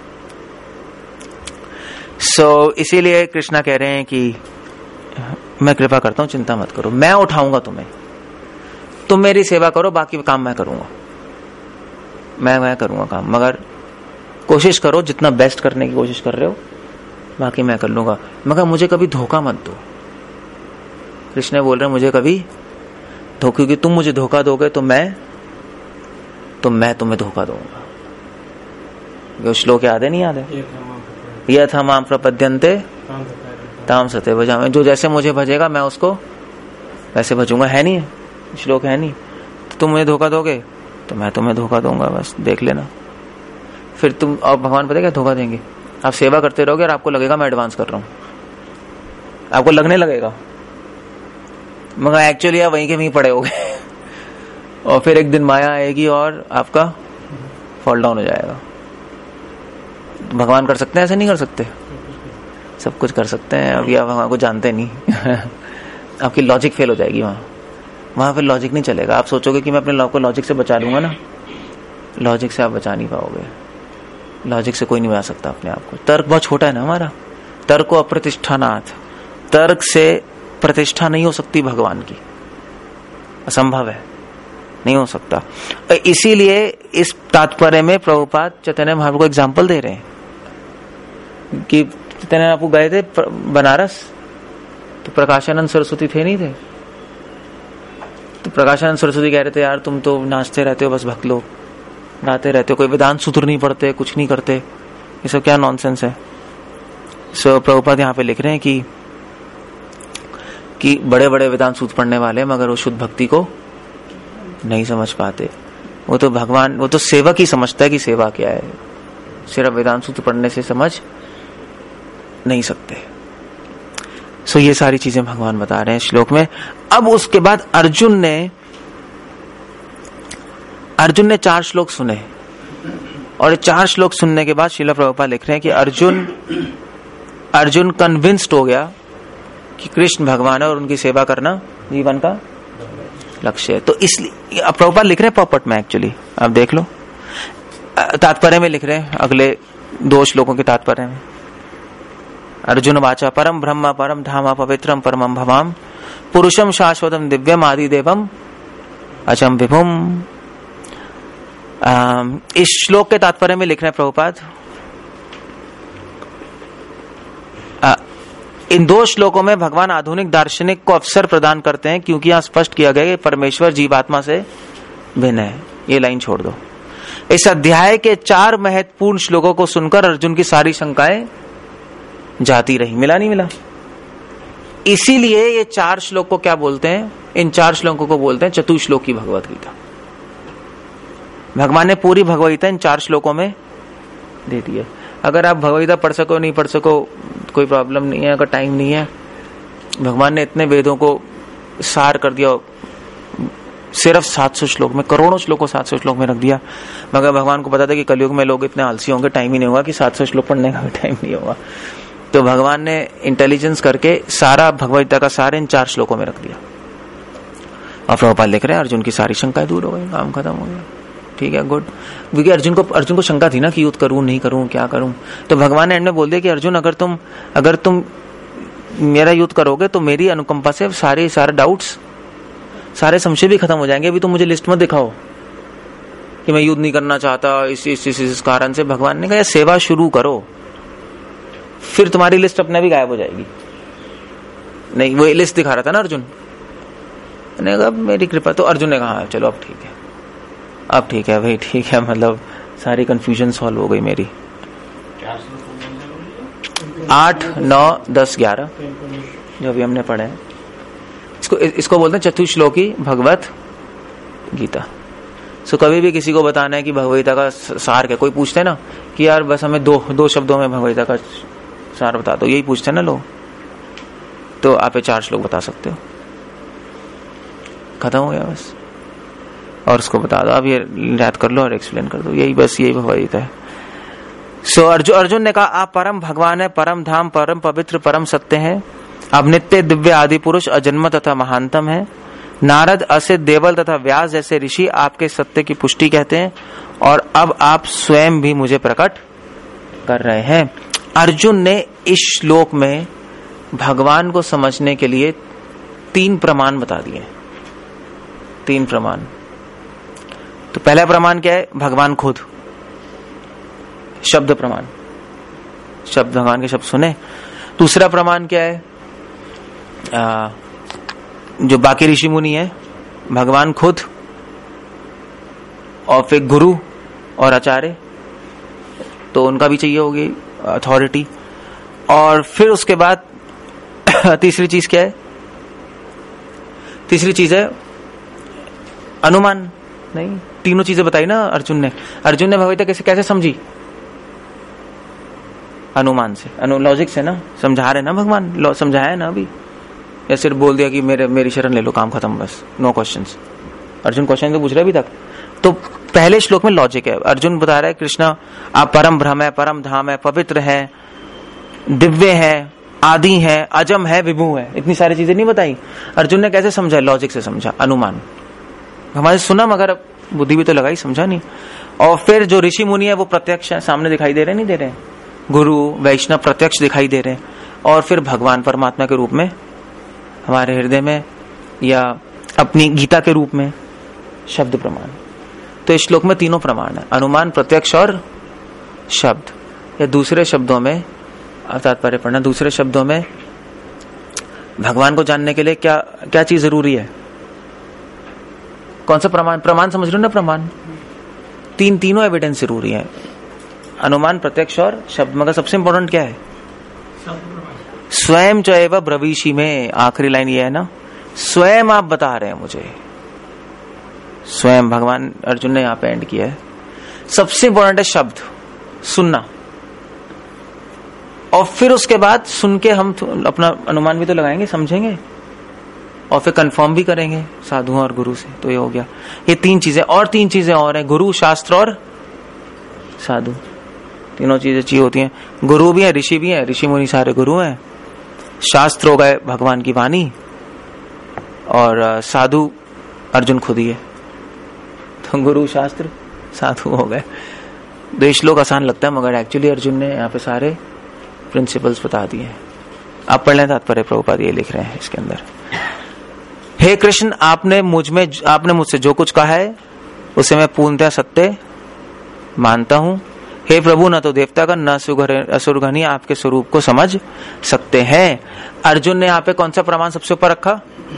सो so, इसीलिए कृष्णा कह रहे हैं कि मैं कृपा करता हूं, चिंता मत करो, मैं उठाऊंगा तुम्हें, तुम मेरी सेवा करो, बाकी काम मैं करूंगा, मैं मैं करूंगा काम, मगर कोशिश करो जितना बेस्ट करने की कोशिश कर रहे हो, बाकी मैं कर लूंगा, मगर मुझे कभी धोखा मत दो। कृष्ण बोल रहे हैं मुझे कभी क्योंकि तुम मुझे धोखा दोगे तो मैं तो मैं तुम्हें धोखा दूंगा। ये श्लोक याद है नहीं याद है? यथा माम प्रपद्यन्ते ताम सते भजामि, जो जैसे मुझे भजेगा मैं उसको वैसे भजूंगा। है नहीं है श्लोक? है नहीं? तो तुम मुझे धोखा दोगे तो मैं तुम्हें धोखा दूंगा, बस देख लेना। फिर तुम और भगवान पता क्या धोखा देंगे, आप सेवा करते रहोगे और आपको लगेगा मैं एडवांस कर रहा हूं, आपको लगने लगेगा, मगर एक्चुअली आप वहीं के वहीं पड़े होगे और फिर एक दिन माया आएगी और आपका फॉल डाउन हो जाएगा। भगवान कर सकते हैं? ऐसे नहीं कर सकते? सब कुछ कर सकते हैं। अभी आप भगवान को जानते नहीं आपकी लॉजिक फेल हो जाएगी वहां वहां फिर लॉजिक नहीं चलेगा। आप सोचोगे कि मैं अपने लॉ को लॉजिक से बचा लूंगा ना, लॉजिक से आप बचा नहीं पाओगे। लॉजिक से कोई नहीं बचा सकता अपने आप को। तर्क बहुत छोटा है ना हमारा, तर्क को अप्रतिष्ठानाथ, तर्क से प्रतिष्ठा नहीं हो सकती भगवान की, असंभव है, नहीं हो सकता। इसीलिए इस तात्पर्य में प्रभुपाद चैतन्य महाप्रभु को एग्जाम्पल दे रहे हैं कि चैतन्य आपको गए थे बनारस तो प्रकाशानंद सरस्वती थे नहीं थे, तो प्रकाशानंद सरस्वती कह रहे थे यार तुम तो नाचते रहते हो, बस भक्त लोग गाते रहते हो, कोई वेदांत सूत्र नहीं पढ़ते, कुछ नहीं करते, ये सब क्या नॉनसेंस है। सो प्रभुपाद यहाँ पे लिख रहे हैं कि कि बड़े बड़े वेदांत सूत्र पढ़ने वाले मगर वो शुद्ध भक्ति को नहीं समझ पाते। वो तो भगवान, वो तो सेवक ही समझता है कि सेवा क्या है, सिर्फ वेदांत सूत्र पढ़ने से समझ नहीं सकते। सो ये सारी चीजें भगवान बता रहे हैं श्लोक में। अब उसके बाद अर्जुन ने अर्जुन ने चार श्लोक सुने और चार श्लोक सुनने के बाद श्रील प्रभुपाद लिख रहे हैं कि अर्जुन अर्जुन कन्विंस्ड हो गया कि कृष्ण भगवान है और उनकी सेवा करना जीवन का लक्ष्य है। तो इसलिए अब प्रभुपाद लिख रहे हैं पॉपट में, एक्चुअली आप देख लो, तात्पर्य में लिख रहे हैं अगले दो श्लोकों के तात्पर्य में। अर्जुन वाचा परम ब्रह्म परम धाम पवित्रम परमम भवाम पुरुषम शाश्वतम दिव्यम आदि देवम अचम विभुम। इस श्लोक के तात्पर्य में लिख रहे हैं प्रभुपाद, इन दो श्लोकों में भगवान आधुनिक दार्शनिक को अवसर प्रदान करते हैं क्योंकि यहां स्पष्ट किया गया कि परमेश्वर जीवात्मा से भिन्न है। ये लाइन छोड़ दो। इस अध्याय के चार महत्वपूर्ण श्लोकों को सुनकर अर्जुन की सारी शंकाएं जाती रही। मिला नहीं मिला? इसीलिए ये चार श्लोक को क्या बोलते हैं? इन चार श्लोकों को बोलते हैं चतुश्लोक की भगवत गीता। भगवान ने पूरी भगवत गीता इन चार श्लोकों में दे दी है। अगर आप भगवत गीता पढ़ सको नहीं पढ़ सको कोई प्रॉब्लम नहीं है, अगर टाइम नहीं है, भगवान ने इतने वेदों को सार कर दिया सिर्फ सात सौ श्लोक में, करोड़ों श्लोक को सात सौ श्लोक में रख दिया। मगर भगवान को पता था कि कलयुग में लोग इतने आलसी होंगे, टाइम ही नहीं होगा कि सात सौ श्लोक पढ़ने का भी टाइम नहीं होगा। तो भगवान ने इंटेलिजेंस करके सारा भगवत गीता का सार इन चार श्लोकों में रख दिया। और प्रभुपाद लिख रहे हैं अर्जुन की सारी शंकाएं दूर हो गई, काम खत्म हो गया। ठीक है, गुड। क्योंकि अर्जुन को अर्जुन को शंका थी ना कि युद्ध करूं नहीं करूं क्या करूं, तो भगवान ने एंड में बोल दिया कि अर्जुन अगर तुम अगर तुम मेरा युद्ध करोगे तो मेरी अनुकंपा से सारे सारे डाउट्स सारे संशय भी खत्म हो जाएंगे। अभी तुम मुझे लिस्ट मत दिखाओ कि मैं युद्ध नहीं करना चाहता इस इस इस, इस कारण से। भगवान ने कहा सेवा शुरू करो, फिर तुम्हारी लिस्ट अपने भी गायब हो जाएगी। नहीं, वो लिस्ट दिखा रहा था ना अर्जुन ने कहा मेरी कृपा। तो अर्जुन ने कहा चलो अब ठीक है, अब ठीक है भाई, ठीक है, मतलब सारी कंफ्यूजन सॉल्व हो गई मेरी। आठ नौ दस ग्यारह जो अभी हमने पढ़े हैं, इसको इसको बोलते हैं चतुश्लोकी भगवत गीता। सो कभी भी किसी को बताना है कि भगवत गीता का सार क्या, कोई पूछते हैं ना कि यार बस हमें दो दो शब्दों में भगवत गीता का सार बता दो, यही पूछते हैं ना लोग, तो आप ये चार श्लोक बता सकते हो, खत्म हो गया बस। और उसको बता दो, अब ये याद कर लो और एक्सप्लेन कर दो, यही बस यही भगवत गीता है। सो so, अर्जुन अर्जुन ने कहा आप परम भगवान है, परम धाम, परम पवित्र, परम सत्य है। आप नित्य दिव्य आदि पुरुष, अजन्म तथा महानतम है। नारद, असित, देवल तथा व्यास जैसे ऋषि आपके सत्य की पुष्टि कहते हैं और अब आप स्वयं भी मुझे प्रकट कर रहे हैं। अर्जुन ने इस श्लोक में भगवान को समझने के लिए तीन प्रमाण बता दिए। तीन प्रमाण। तो पहला प्रमाण क्या है? भगवान खुद, शब्द प्रमाण, शब्द भगवान के शब्द सुने। दूसरा प्रमाण क्या है? आ, जो बाकी ऋषि मुनि है भगवान खुद, और फिर गुरु और आचार्य, तो उनका भी चाहिए होगी अथॉरिटी। और फिर उसके बाद तीसरी चीज क्या है? तीसरी चीज है अनुमान। नहीं, तीनों चीजें बताई ना अर्जुन ने। अर्जुन ने भगवत गीता कैसे कैसे समझी? अनुमान से, अनु लॉजिक से ना। समझा रहे ना भगवान, समझाया है ना अभी, या सिर्फ बोल दिया कि मेरे मेरी शरण ले लो, काम खत्म, बस नो क्वेश्चंस। अर्जुन क्वेश्चन तो पूछ रहे अभी तक। तो पहले श्लोक में लॉजिक है। अर्जुन बता रहा है कृष्णा आप परम ब्रह्म है, परम धाम है, पवित्र है, दिव्य है, आदि है, अजम है, विभु है। इतनी सारी चीजें नहीं बताई। अर्जुन ने कैसे समझा? लॉजिक से समझा, अनुमान। हमारे सुना मगर बुद्धि भी तो लगाई, समझा नहीं। और फिर जो ऋषि मुनि है वो प्रत्यक्ष है, सामने दिखाई दे रहे नहीं दे रहे, गुरु वैष्णव प्रत्यक्ष दिखाई दे रहे। और फिर भगवान परमात्मा के रूप में हमारे हृदय में, या अपनी गीता के रूप में शब्द प्रमाण। तो इस श्लोक में तीनों प्रमाण है, अनुमान, प्रत्यक्ष और शब्द। या दूसरे शब्दों में तात्पर्य पढ़ना, दूसरे शब्दों में भगवान को जानने के लिए क्या क्या चीज जरूरी है? कौन सा प्रमाण? प्रमाण समझ रहे हो ना? प्रमाण तीन तीनों एविडेंस जरूरी है, अनुमान, प्रत्यक्ष और शब्द। मगर सबसे इंपॉर्टेंट क्या है? स्वयं चैव ब्रवीषि में आखिरी लाइन ये है ना, स्वयं आप बता रहे हैं मुझे। स्वयं भगवान अर्जुन ने यहां पे एंड किया है। सबसे इंपॉर्टेंट है शब्द, सुनना। और फिर उसके बाद सुन के हम अपना अनुमान भी तो लगाएंगे, समझेंगे, और फिर कंफर्म भी करेंगे साधुओं और गुरु से। तो ये हो गया, ये तीन चीजें। और तीन चीजें और हैं, गुरु, शास्त्र और साधु। तीनों चीजें चाहिए होती हैं। गुरु भी है, ऋषि भी है, ऋषि मुनि सारे गुरु हैं। शास्त्र हो गए भगवान की वाणी, और साधु अर्जुन खुद ही है। तो गुरु, शास्त्र, साधु हो गए। दो श्लोक आसान लगता है, मगर एक्चुअली अर्जुन ने यहाँ पे सारे प्रिंसिपल्स बता दिए हैं। आप पढ़ लें तात्पर्य, प्रभुपाद ये लिख रहे हैं इसके अंदर। हे कृष्ण, आपने मुझ में आपने मुझसे जो कुछ कहा है उसे मैं पूर्णतः सत्य मानता हूं। हे प्रभु, न तो देवता का न असुरगण ही आपके स्वरूप को समझ सकते हैं। अर्जुन ने यहाँ पे कौन सा प्रमाण सबसे ऊपर रखा?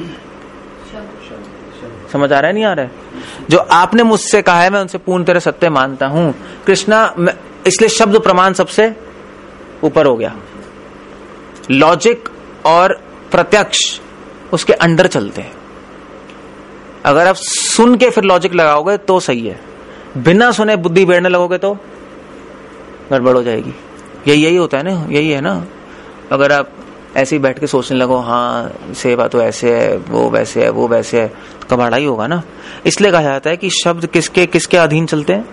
समझ आ रहा है नहीं आ रहा है? जो आपने मुझसे कहा है मैं उनसे पूर्ण तरह सत्य मानता हूं। कृष्णा, इसलिए शब्द प्रमाण सबसे ऊपर हो गया। लॉजिक और प्रत्यक्ष उसके अंडर चलते हैं। अगर आप सुन के फिर लॉजिक लगाओगे तो सही है, बिना सुने बुद्धि बैठने लगोगे तो गड़बड़ हो जाएगी। यही यही होता है ना, यही है ना। अगर आप ऐसे ही बैठ के सोचने लगो, हाँ सेवा तो ऐसे है, वो वैसे है, वो वैसे है, तो कबाड़ा ही होगा ना। इसलिए कहा जाता है कि शब्द किसके किसके अधीन चलते हैं?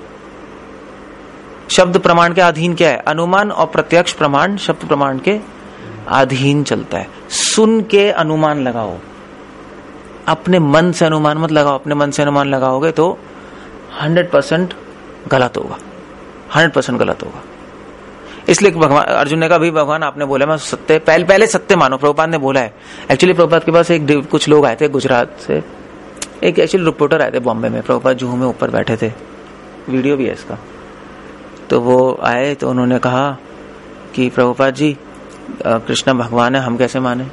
शब्द प्रमाण के अधीन क्या है? अनुमान और प्रत्यक्ष प्रमाण शब्द प्रमाण के अधीन चलता है। सुन के अनुमान लगाओ, अपने मन से अनुमान मत लगाओ। अपने मन से अनुमान लगाओगे तो हंड्रेड परसेंट गलत होगा, हंड्रेड परसेंट गलत होगा। इसलिए भगवान अर्जुन ने कहा भाई भगवान आपने बोला मैं सत्य पहले पहले सत्य मानो। प्रभुपाद ने बोला है। एक्चुअली प्रभुपाद के पास एक कुछ लोग आए थे गुजरात से, एक एक्चुअली रिपोर्टर आए थे बॉम्बे में। प्रभुपाद जुहू में ऊपर बैठे थे, वीडियो भी है इसका। तो वो आए तो उन्होंने कहा कि प्रभुपाद जी कृष्ण भगवान है, हम कैसे माने?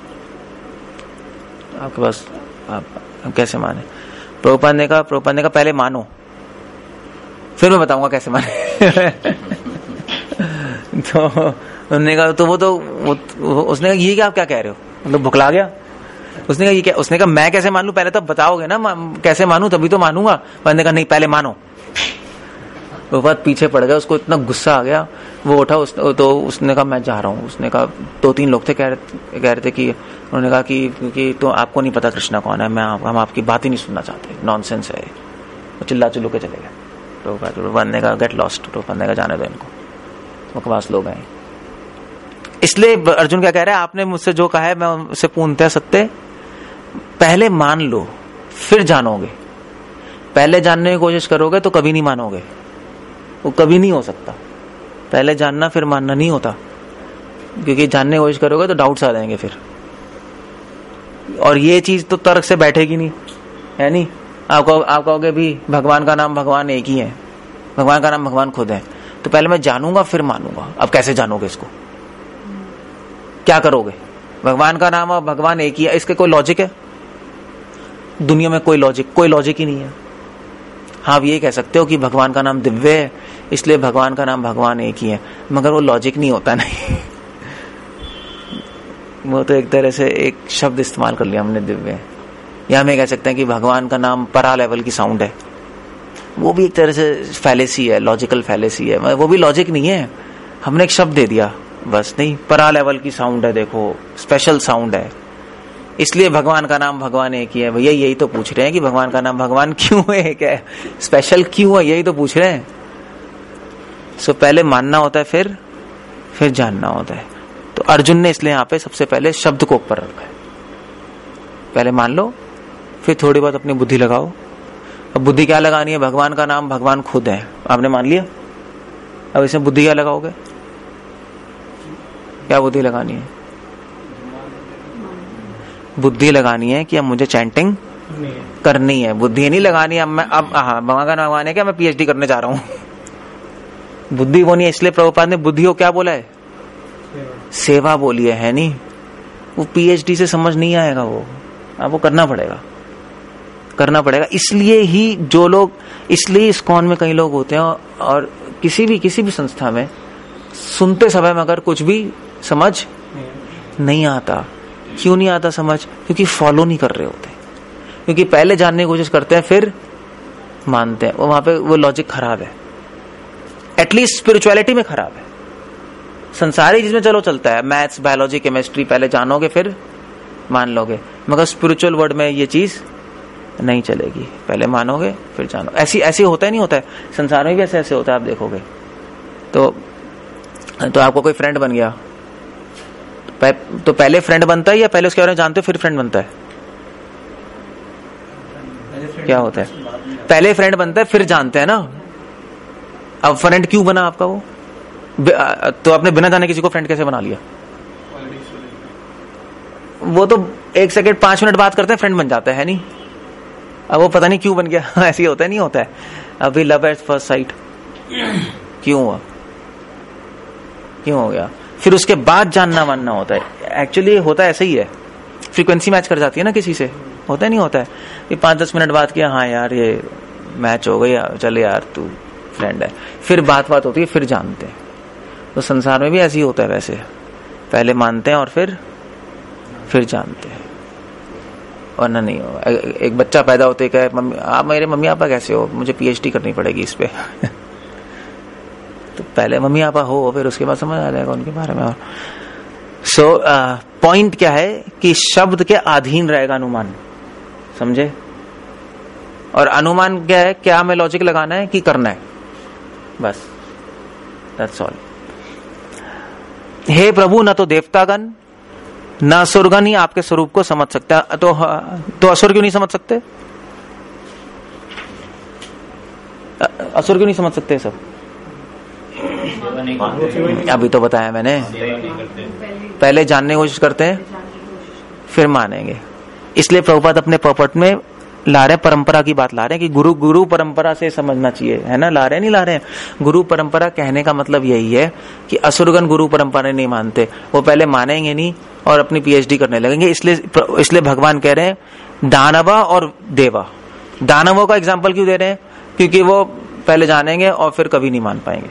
आपके पास आप हम कैसे माने? प्रभुपाद ने कहा प्रभुपाद ने कहा पहले मानो, फिर मैं बताऊंगा कैसे माने। तो उन्होंने कहा तो वो तो वो, उसने कहा ये क्या आप क्या कह रहे हो? मतलब भुखला गया। उसने कहा ये क्या? उसने कहा मैं कैसे मान लूं? पहले तो बताओगे ना कैसे मानूं, तभी तो मानूंगा। मैंने कहा नहीं पहले मानो। वो बात पीछे पड़ गया, उसको इतना गुस्सा आ गया, वो उठा उस, तो उसने कहा मैं जा रहा हूँ। उसने कहा दो तीन लोग थे कह रहे कह रहे थे कि उन्होंने कहा कि क्योंकि तो आपको नहीं पता कृष्णा कौन है, मैं हम आपकी बात ही नहीं सुनना चाहते, नॉनसेंस है। वो चिल्ला चिल्लू के चले गए। तो बनने का गेट लॉस्ट, तो बनने का जाने दो इनको, बकवास लोग आए। इसलिए अर्जुन क्या कह रहा है? आपने मुझसे जो कहा है मैं उसे पूर्णतः सत्य पहले मान लो, फिर जानोगे। पहले जानने की कोशिश करोगे तो कभी नहीं मानोगे, वो कभी नहीं हो सकता। पहले जानना फिर मानना नहीं होता, क्योंकि जानने की कोशिश करोगे तो डाउट्स आ जाएंगे फिर। और ये चीज तो तर्क से बैठेगी नहीं, है नहीं। आप कहो, आप कहोगे भी भगवान का नाम भगवान एक ही है, भगवान का नाम भगवान खुद है, तो पहले मैं जानूंगा फिर मानूंगा। अब कैसे जानोगे इसको? क्या करोगे? भगवान का नाम और भगवान एक ही है, इसके कोई लॉजिक है? दुनिया में कोई लॉजिक कोई लॉजिक ही नहीं है। हाँ, आप ये कह सकते हो कि भगवान का नाम दिव्य है इसलिए भगवान का नाम भगवान एक ही है, मगर वो लॉजिक नहीं होता नहीं। वो तो एक तरह से एक शब्द इस्तेमाल कर लिया हमने, दिव्य। या हम ये कह सकते हैं कि भगवान का नाम परा लेवल की साउंड है, वो भी एक तरह से फैलेसी है, लॉजिकल फैलेसी है, वो भी लॉजिक नहीं है, हमने एक शब्द दे दिया बस। नहीं, परा लेवल की साउंड है, देखो स्पेशल साउंड है, इसलिए भगवान का नाम भगवान एक ही है। भैया यही तो पूछ रहे हैं कि भगवान का नाम भगवान क्यों है, क्या स्पेशल क्यों है, यही तो पूछ रहे हैं। सो पहले मानना होता है, फिर फिर जानना होता है। तो अर्जुन ने इसलिए यहाँ पे सबसे पहले शब्द को ऊपर रखा है। पहले मान लो, फिर थोड़ी बहुत अपनी बुद्धि लगाओ। अब बुद्धि क्या लगानी है? भगवान का नाम भगवान खुद है, आपने मान लिया। अब इसमें बुद्धि क्या लगाओगे? क्या बुद्धि लगानी है? बुद्धि लगानी है कि अब मुझे चैंटिंग करनी है, बुद्धि नहीं लगानी है अब मैं अब हाँ भगवान का नाम लगाने है क्या मैं पीएचडी करने जा रहा हूं। बुद्धि वो नहीं है, इसलिए प्रभुपाद ने बुद्धि को क्या बोला है? सेवा बोली है, है नहीं? वो पीएचडी से समझ नहीं आएगा, वो आपको करना पड़ेगा, करना पड़ेगा। इसलिए ही जो लोग, इसलिए इस्कॉन में कई लोग होते हैं और किसी भी किसी भी संस्था में सुनते समय में अगर कुछ भी समझ नहीं आता। क्यों नहीं आता समझ? क्योंकि फॉलो नहीं कर रहे होते, क्योंकि पहले जानने की कोशिश करते हैं फिर मानते हैं। वो वहां पे वो लॉजिक खराब है, एटलीस्ट स्पिरिचुअलिटी में खराब है। संसारी जिसमें चलो चलता है, मैथ्स बायोलॉजी केमिस्ट्री पहले जानोगे फिर मान लोगे, मगर स्पिरिचुअल वर्ल्ड में ये चीज नहीं चलेगी, पहले मानोगे फिर जानो। ऐसी ऐसी होता है, नहीं होता है संसार में भी ऐसे ऐसे होता है, आप देखोगे। तो तो आपको कोई फ्रेंड बन गया, तो पहले फ्रेंड बनता है या पहले उसके बारे में जानते हो फिर फ्रेंड बनता है? क्या होता है? पहले फ्रेंड बनता है फिर जानते हैं ना। अब फ्रेंड क्यों बना आपका वो? तो आपने बिना जाने किसी को फ्रेंड कैसे बना लिया? वो तो एक सेकंड पांच मिनट बात करते हैं फ्रेंड बन जाता है नहीं? अब वो पता नहीं क्यों बन गया। ऐसे ही होता है, नहीं होता है? अभी लव एट फर्स्ट साइट क्यों हुआ, क्यों हो गया? फिर उसके बाद जानना मानना होता है। एक्चुअली होता है ऐसा ही है, फ्रीक्वेंसी मैच कर जाती है ना किसी से, होता है नहीं होता है? ये पांच दस मिनट बात किया, हाँ यार ये मैच हो गई, चल यार तू फ्रेंड है, फिर बात बात होती है फिर जानते हैं। तो संसार में भी ऐसे ही होता है वैसे, पहले मानते हैं और फिर फिर जानते हैं, वरना नहीं होगा। एक बच्चा पैदा होते कहे मम्मी आप मेरे मम्मी पापा कैसे हो, मुझे पीएचडी करनी पड़ेगी इस पे। तो पहले मम्मी पापा हो, फिर उसके बाद समझ आ जाएगा उनके बारे में। और सो पॉइंट क्या है कि शब्द के अधीन रहेगा अनुमान, समझे? और अनुमान क्या है? क्या हमें लॉजिक लगाना है कि करना है, बस दैट्स ऑल। हे प्रभु, न तो देवतागण न असुरगण ही आपके स्वरूप को समझ सकता है। तो तो असुर क्यों नहीं समझ सकते? असुर क्यों नहीं समझ सकते सब? अभी तो बताया मैंने, पहले जानने की कोशिश करते हैं फिर मानेंगे। इसलिए प्रभुपाद अपने पॉपट में ला रहे परंपरा की बात ला रहे हैं कि गुरु गुरु परंपरा से समझना चाहिए, है ना? ला रहे नहीं ला रहे हैं? गुरु परंपरा कहने का मतलब यही है कि असुरगण गुरु परंपरा नहीं मानते, वो पहले मानेंगे नहीं और अपनी पीएचडी करने लगेंगे। इसलिए इसलिए भगवान कह रहे हैं दानवा और देवा। दानवों का एग्जाम्पल क्यों दे रहे हैं? क्योंकि वो पहले जानेंगे और फिर कभी नहीं मान पाएंगे।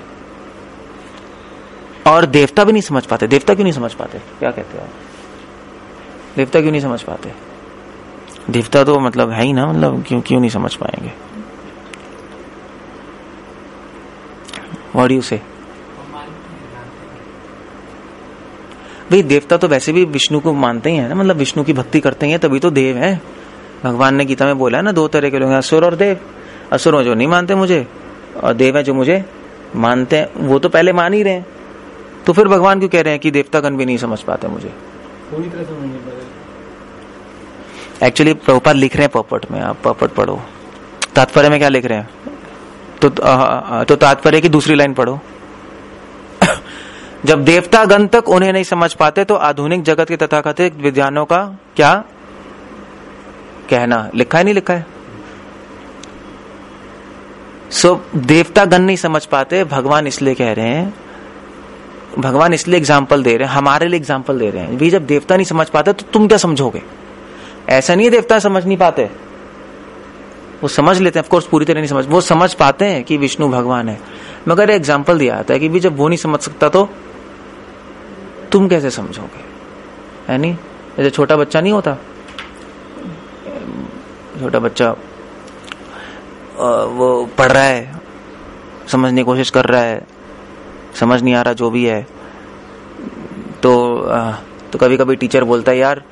और देवता भी नहीं समझ पाते। देवता क्यों नहीं समझ पाते? क्या कहते हो आप? देवता क्यों नहीं समझ पाते? देवता तो मतलब है ही ना, मतलब क्यों क्यों नहीं समझ पाएंगे? व्हाट डू यू से? भाई देवता तो वैसे भी विष्णु को मानते ही है ना, मतलब विष्णु की भक्ति करते हैं, तभी तो देव है। भगवान ने गीता में बोला है ना, दो तरह के लोग हैं, असुर और देव। असुर जो नहीं मानते मुझे, और देव है जो मुझे मानते हैं। वो तो पहले मान ही रहे हैं, तो फिर भगवान क्यों कह रहे हैं कि देवतागण भी नहीं समझ पाते मुझे? पूरी तरह समझ नहीं पाते। एक्चुअली प्रभुपाद लिख रहे हैं पॉपट में, आप पॉपट पढ़ो। तात्पर्य में क्या लिख रहे हैं? तो तो तात्पर्य की दूसरी लाइन पढ़ो। जब देवतागण तक उन्हें नहीं समझ पाते तो आधुनिक जगत के तथाकथित विद्वानों का क्या कहना? लिखा है नहीं लिखा है? सो so, देवतागण नहीं समझ पाते, भगवान इसलिए कह रहे हैं, भगवान इसलिए एग्जाम्पल दे रहे हैं, हमारे लिए एग्जाम्पल दे रहे हैं। भी जब देवता नहीं समझ पाते तो तुम क्या समझोगे? ऐसा नहीं है देवता समझ नहीं पाते, वो समझ लेते हैं, ऑफकोर्स पूरी तरह नहीं समझ, वो समझ पाते हैं कि विष्णु भगवान है, मगर एग्जाम्पल दिया जाता है कि भी जब वो नहीं समझ सकता तो तुम कैसे समझोगे, है नहीं? जैसे छोटा बच्चा नहीं होता, छोटा बच्चा वो पढ़ रहा है, समझने की कोशिश कर रहा है, समझ नहीं आ रहा जो भी है, तो तो कभी कभी टीचर बोलता है यार,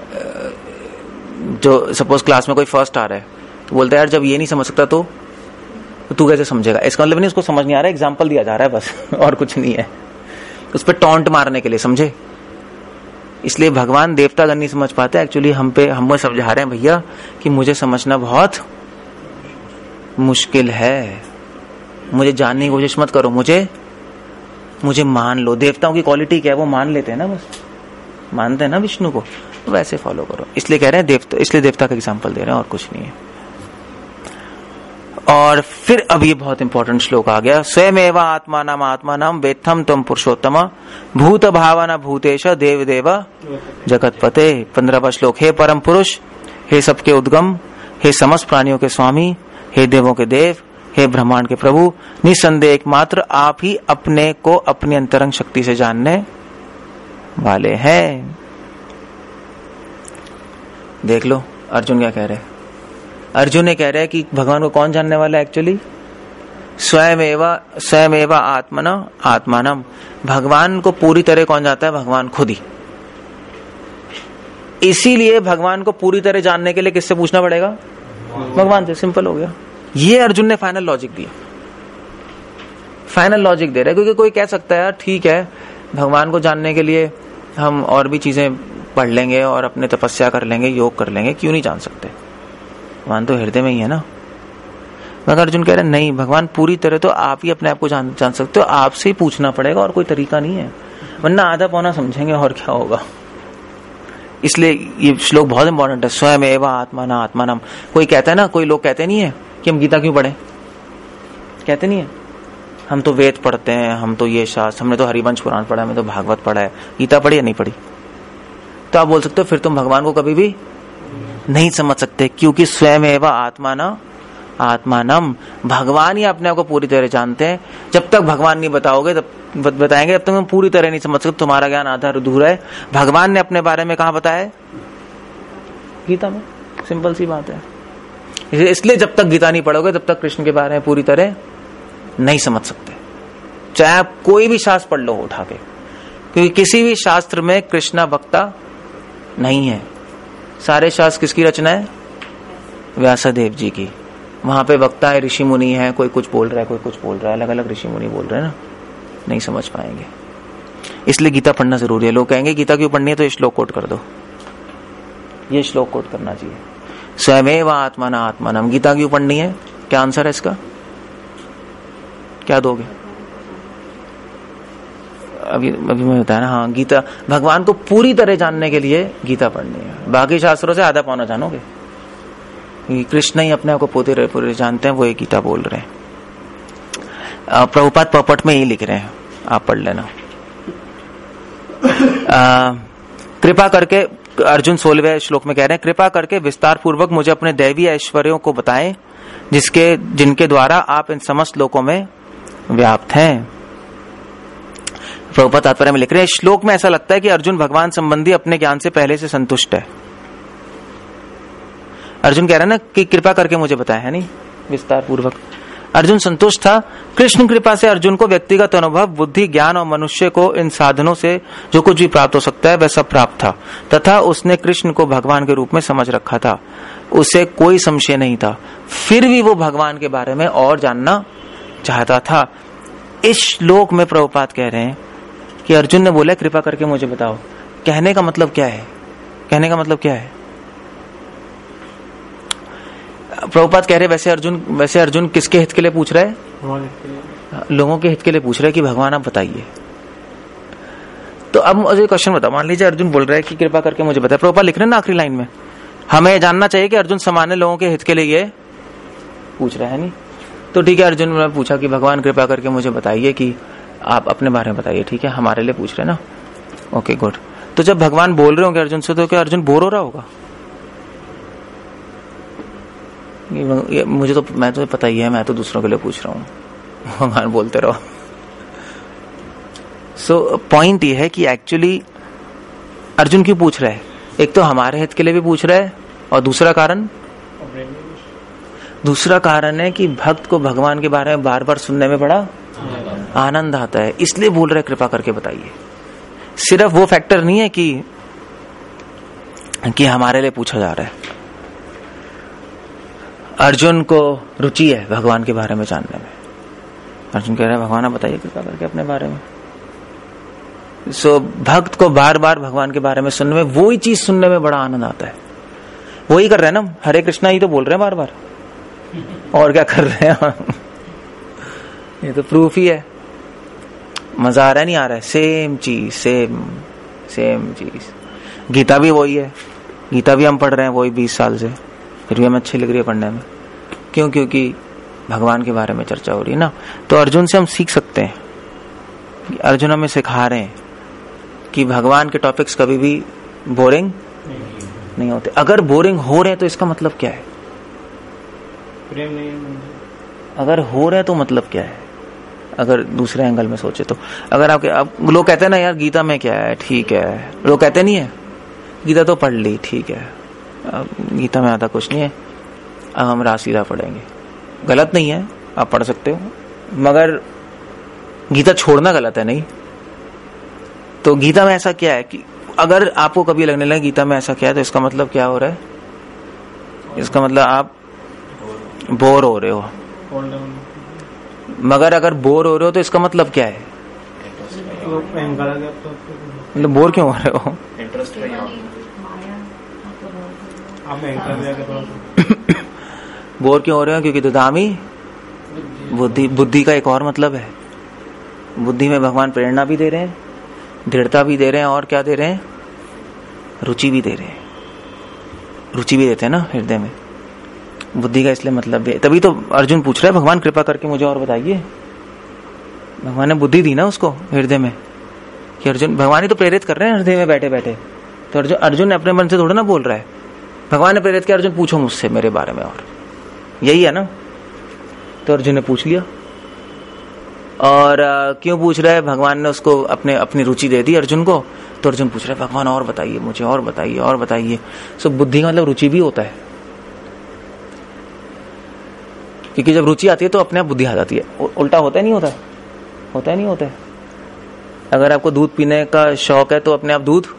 जो सपोज क्लास में कोई फर्स्ट आ रहा है तो बोलता है यार जब ये नहीं समझ सकता तो तू कैसे समझेगा। इसका मतलब नहीं उसको समझ नहीं आ रहा है, एग्जाम्पल दिया जा रहा है बस और कुछ नहीं है, उस पर टॉन्ट मारने के लिए, समझे? इसलिए भगवान देवतागण नहीं समझ पाते, एक्चुअली हम पे हम समझा रहे हैं भैया कि मुझे समझना बहुत मुश्किल है, मुझे जानने की कोशिश मत करो, मुझे मुझे मान लो। देवताओं की क्वालिटी क्या है, वो मान लेते हैं ना, बस मानते हैं ना विष्णु को, तो वैसे फॉलो करो। इसलिए कह रहे हैं देवता, इसलिए देवता का एग्जाम्पल दे रहे हैं और कुछ नहीं है। और फिर अब ये बहुत इंपॉर्टेंट श्लोक आ गया, स्वयं एवं आत्मा नाम आत्मा नाम वेत्थम तम पुरुषोत्तम भूत भावना भूतेश देव देव जगतपते। पंद्रहवां श्लोक, हे परम पुरुष, हे सबके उद्गम, हे समस्त प्राणियों के स्वामी, हे देवों के देव, हे ब्रह्मांड के प्रभु, निसंदेह एकमात्र आप ही अपने को अपनी अंतरंग शक्ति से जानने वाले हैं। देख लो अर्जुन क्या कह रहे हैं। अर्जुन ये कह रहे हैं कि भगवान को कौन जानने वाला है एक्चुअली, स्वयं एवं स्वयं एवं आत्मना आत्मानम। भगवान को पूरी तरह कौन जानता है, भगवान खुद ही। इसीलिए भगवान को पूरी तरह जानने के लिए किससे पूछना पड़ेगा, भगवान से। सिंपल हो गया। ये अर्जुन ने फाइनल लॉजिक दिया, फाइनल लॉजिक दे रहा है। क्योंकि कोई कह सकता है यार ठीक है, भगवान को जानने के लिए हम और भी चीजें पढ़ लेंगे और अपने तपस्या कर लेंगे, योग कर लेंगे, क्यों नहीं जान सकते, भगवान तो हृदय में ही है ना। मगर अर्जुन कह रहे हैं नहीं, भगवान पूरी तरह तो आप ही अपने आप को जान जान सकते हो, आपसे ही पूछना पड़ेगा और कोई तरीका नहीं है, वरना आधा पौना समझेंगे और क्या होगा। इसलिए ये श्लोक बहुत इंपॉर्टेंट है, स्वयं एवं आत्माना आत्मानम। कोई कहता है ना, कोई लोग कहते नहीं है कि हम गीता क्यों पढ़े, कहते नहीं है हम तो वेद पढ़ते हैं, हम तो ये शास्त्र, हमने तो हरिवंश पुराण पढ़ा है, हमने तो भागवत पढ़ा है, गीता पढ़ी या नहीं पढ़ी। तो आप बोल सकते हो फिर तुम भगवान को कभी भी नहीं समझ सकते, क्योंकि स्वयं एवं आत्माना आत्मानम, भगवान ही अपने आप को पूरी तरह जानते हैं। जब तक भगवान नहीं बताओगे, तब बताएंगे, जब तक हम पूरी तरह नहीं समझ सकते, तुम्हारा ज्ञान आधा अधूरा है। भगवान ने अपने बारे में कहा बताया है, गीता में। सिंपल सी बात है। इसलिए जब तक गीता नहीं पढ़ोगे तब तक कृष्ण के बारे में पूरी तरह नहीं समझ सकते, चाहे आप कोई भी शास्त्र पढ़ लो उठा के, क्योंकि किसी भी शास्त्र में कृष्णा वक्ता नहीं है। सारे शास्त्र किसकी रचना है, व्यासदेव जी की। वहां पे वक्ता है, ऋषि मुनि है, कोई कुछ बोल रहा है, कोई कुछ बोल रहा है, अलग अलग ऋषि मुनि बोल रहे हैं ना, नहीं समझ पाएंगे। इसलिए गीता पढ़ना जरूरी है। लोग कहेंगे गीता क्यों पढ़नी है, तो ये श्लोक कोट कर दो, ये श्लोक कोट करना चाहिए, स्वयमेव आत्माना आत्मानम। गीता क्यों पढ़नी है, क्या आंसर है इसका, क्या दोगे? अभी अभी मैं बताया ना, हाँ गीता, भगवान को पूरी तरह जानने के लिए गीता पढ़नी है। बाकी शास्त्रों से आधा पौना जानोगे, कृष्ण ही अपने आप को पूरी पूरी जानते हैं, वो एक गीता बोल रहे हैं। प्रभुपाद पपट में ही लिख रहे हैं, आप पढ़ लेना। आ, कृपा करके, अर्जुन सोलहवें श्लोक में कह रहे हैं, कृपा करके विस्तार पूर्वक मुझे अपने दैवीय ऐश्वर्यों को बताएं, जिसके जिनके द्वारा आप इन समस्त लोकों में व्याप्त हैं। प्रभुपाद तात्पर्य में लिख रहे हैं, श्लोक में ऐसा लगता है कि अर्जुन भगवान संबंधी अपने ज्ञान से पहले से संतुष्ट है। अर्जुन कह रहा है ना कि कृपा करके मुझे बताया, है नहीं, विस्तार पूर्वक। अर्जुन संतुष्ट था। कृष्ण कृपा से अर्जुन को व्यक्तिगत अनुभव, बुद्धि, ज्ञान और मनुष्य को इन साधनों से जो कुछ भी प्राप्त हो सकता है वह सब प्राप्त था, तथा उसने कृष्ण को भगवान के रूप में समझ रखा था, उसे कोई संशय नहीं था। फिर भी वो भगवान के बारे में और जानना चाहता था। इस श्लोक में प्रभुपाद कह रहे हैं कि अर्जुन ने बोला कृपा करके मुझे बताओ, कहने का मतलब क्या है, कहने का मतलब क्या है? प्रभुपाद कह रहे वैसे अर्जुन वैसे अर्जुन किसके हित के लिए पूछ रहा है, लोगों के हित के लिए पूछ रहा है कि भगवान आप बताइए। तो अब मुझे क्वेश्चन बताओ, मान लीजिए अर्जुन बोल रहा है कि कृपा करके मुझे बताए, प्रभुपाद लिख रहे हैं ना आखिरी लाइन में, हमें जानना चाहिए कि अर्जुन सामान्य लोगों के हित के लिए ये पूछ रहा है, नहीं? तो ठीक है, अर्जुन ने पूछा कि भगवान कृपा करके मुझे बताइए कि आप अपने बारे में बताइए, ठीक है, हमारे लिए पूछ रहे हैं ना, ओके गुड। तो जब भगवान बोल रहे होंगे अर्जुन से, तो क्या अर्जुन बोर हो रहा होगा? ये मुझे तो मैं तो पता ही है, मैं तो दूसरों के लिए पूछ रहा हूँ, भगवान बोलते रहो। सो पॉइंट ये है कि एक्चुअली अर्जुन क्यों पूछ रहा है? एक तो हमारे हित के लिए भी पूछ रहा है, और दूसरा कारण दूसरा कारण है कि भक्त को भगवान के बारे में बार बार सुनने में बड़ा आनंद आता है, इसलिए बोल रहे कृपा करके बताइए। सिर्फ वो फैक्टर नहीं है कि कि हमारे लिए पूछा जा रहा है। अर्जुन को रुचि है भगवान के बारे में जानने में। अर्जुन कह रहा है भगवान आप बताइए कृपा करके अपने बारे में। सो so, भक्त को बार बार भगवान के बारे में सुनने में, वो ही चीज सुनने में बड़ा आनंद आता है। वही कर रहे हैं ना, हरे कृष्णा ही तो बोल रहे हैं बार बार, और क्या कर रहे हैं? ये तो प्रूफ ही है। मजा आ रहा है नहीं आ रहा है? सेम चीज, सेम सेम चीज। गीता भी वही है, गीता भी हम पढ़ रहे हैं वही बीस साल से, फिर भी हमें अच्छी लग रही है पढ़ने में। क्यों? क्योंकि भगवान के बारे में चर्चा हो रही है ना। तो अर्जुन से हम सीख सकते हैं। अर्जुन हमें सिखा रहे हैं कि भगवान के टॉपिक्स कभी भी बोरिंग नहीं, नहीं होते। अगर बोरिंग हो रहे हैं तो इसका मतलब क्या है? प्रेम नहीं। अगर हो रहे हैं तो मतलब क्या है? अगर दूसरे एंगल में सोचे तो, अगर आपके आप लोग कहते हैं ना यार गीता में क्या है, ठीक है, लोग कहते नहीं है गीता तो पढ़ ली, ठीक है, अब गीता में आता कुछ नहीं है, अब हम रास सीधा पढ़ेंगे। गलत नहीं है, आप पढ़ सकते हो, मगर गीता छोड़ना गलत है नहीं। तो गीता में ऐसा क्या है कि अगर आपको कभी लगने लगे गीता में ऐसा क्या है, तो इसका मतलब क्या हो रहा है? इसका मतलब आप बोर हो रहे हो। मगर अगर बोर हो रहे हो तो इसका मतलब क्या है? मतलब बोर क्यों हो रहे हो? इंटरेस्ट बोर क्यों हो रहे हो? क्योंकि दुधामी बुद्धि, बुद्धि का एक और मतलब है, बुद्धि में भगवान प्रेरणा भी दे रहे हैं, दृढ़ता भी दे रहे हैं, और क्या दे रहे हैं? रुचि भी दे रहे हैं। रुचि भी देते हैं ना हृदय में, बुद्धि का इसलिए मतलब भी। तभी तो अर्जुन पूछ रहा है भगवान कृपा करके मुझे और बताइए। भगवान ने बुद्धि दी ना उसको हृदय में, कि अर्जुन, भगवान ही तो प्रेरित कर रहे हैं हृदय में बैठे बैठे। तो अर्जुन अर्जुन ने अपने मन से थोड़ा ना बोल रहा है, भगवान ने प्रेरित किया अर्जुन पूछो मुझसे मेरे बारे में, और यही है ना। तो अर्जुन ने पूछ लिया। और आ, क्यों पूछ रहा है? भगवान ने उसको अपने अपनी रुचि दे दी अर्जुन को, तो अर्जुन पूछ रहा है भगवान और बताइए मुझे, और बताइए और बताइए। सो बुद्धि का मतलब रुचि भी होता है, क्योंकि जब रुचि आती है तो अपने आप बुद्धि आ जाती है। उल्टा होता है नहीं होता? होता है नहीं होता है? अगर आपको दूध पीने का शौक है तो अपने आप दूध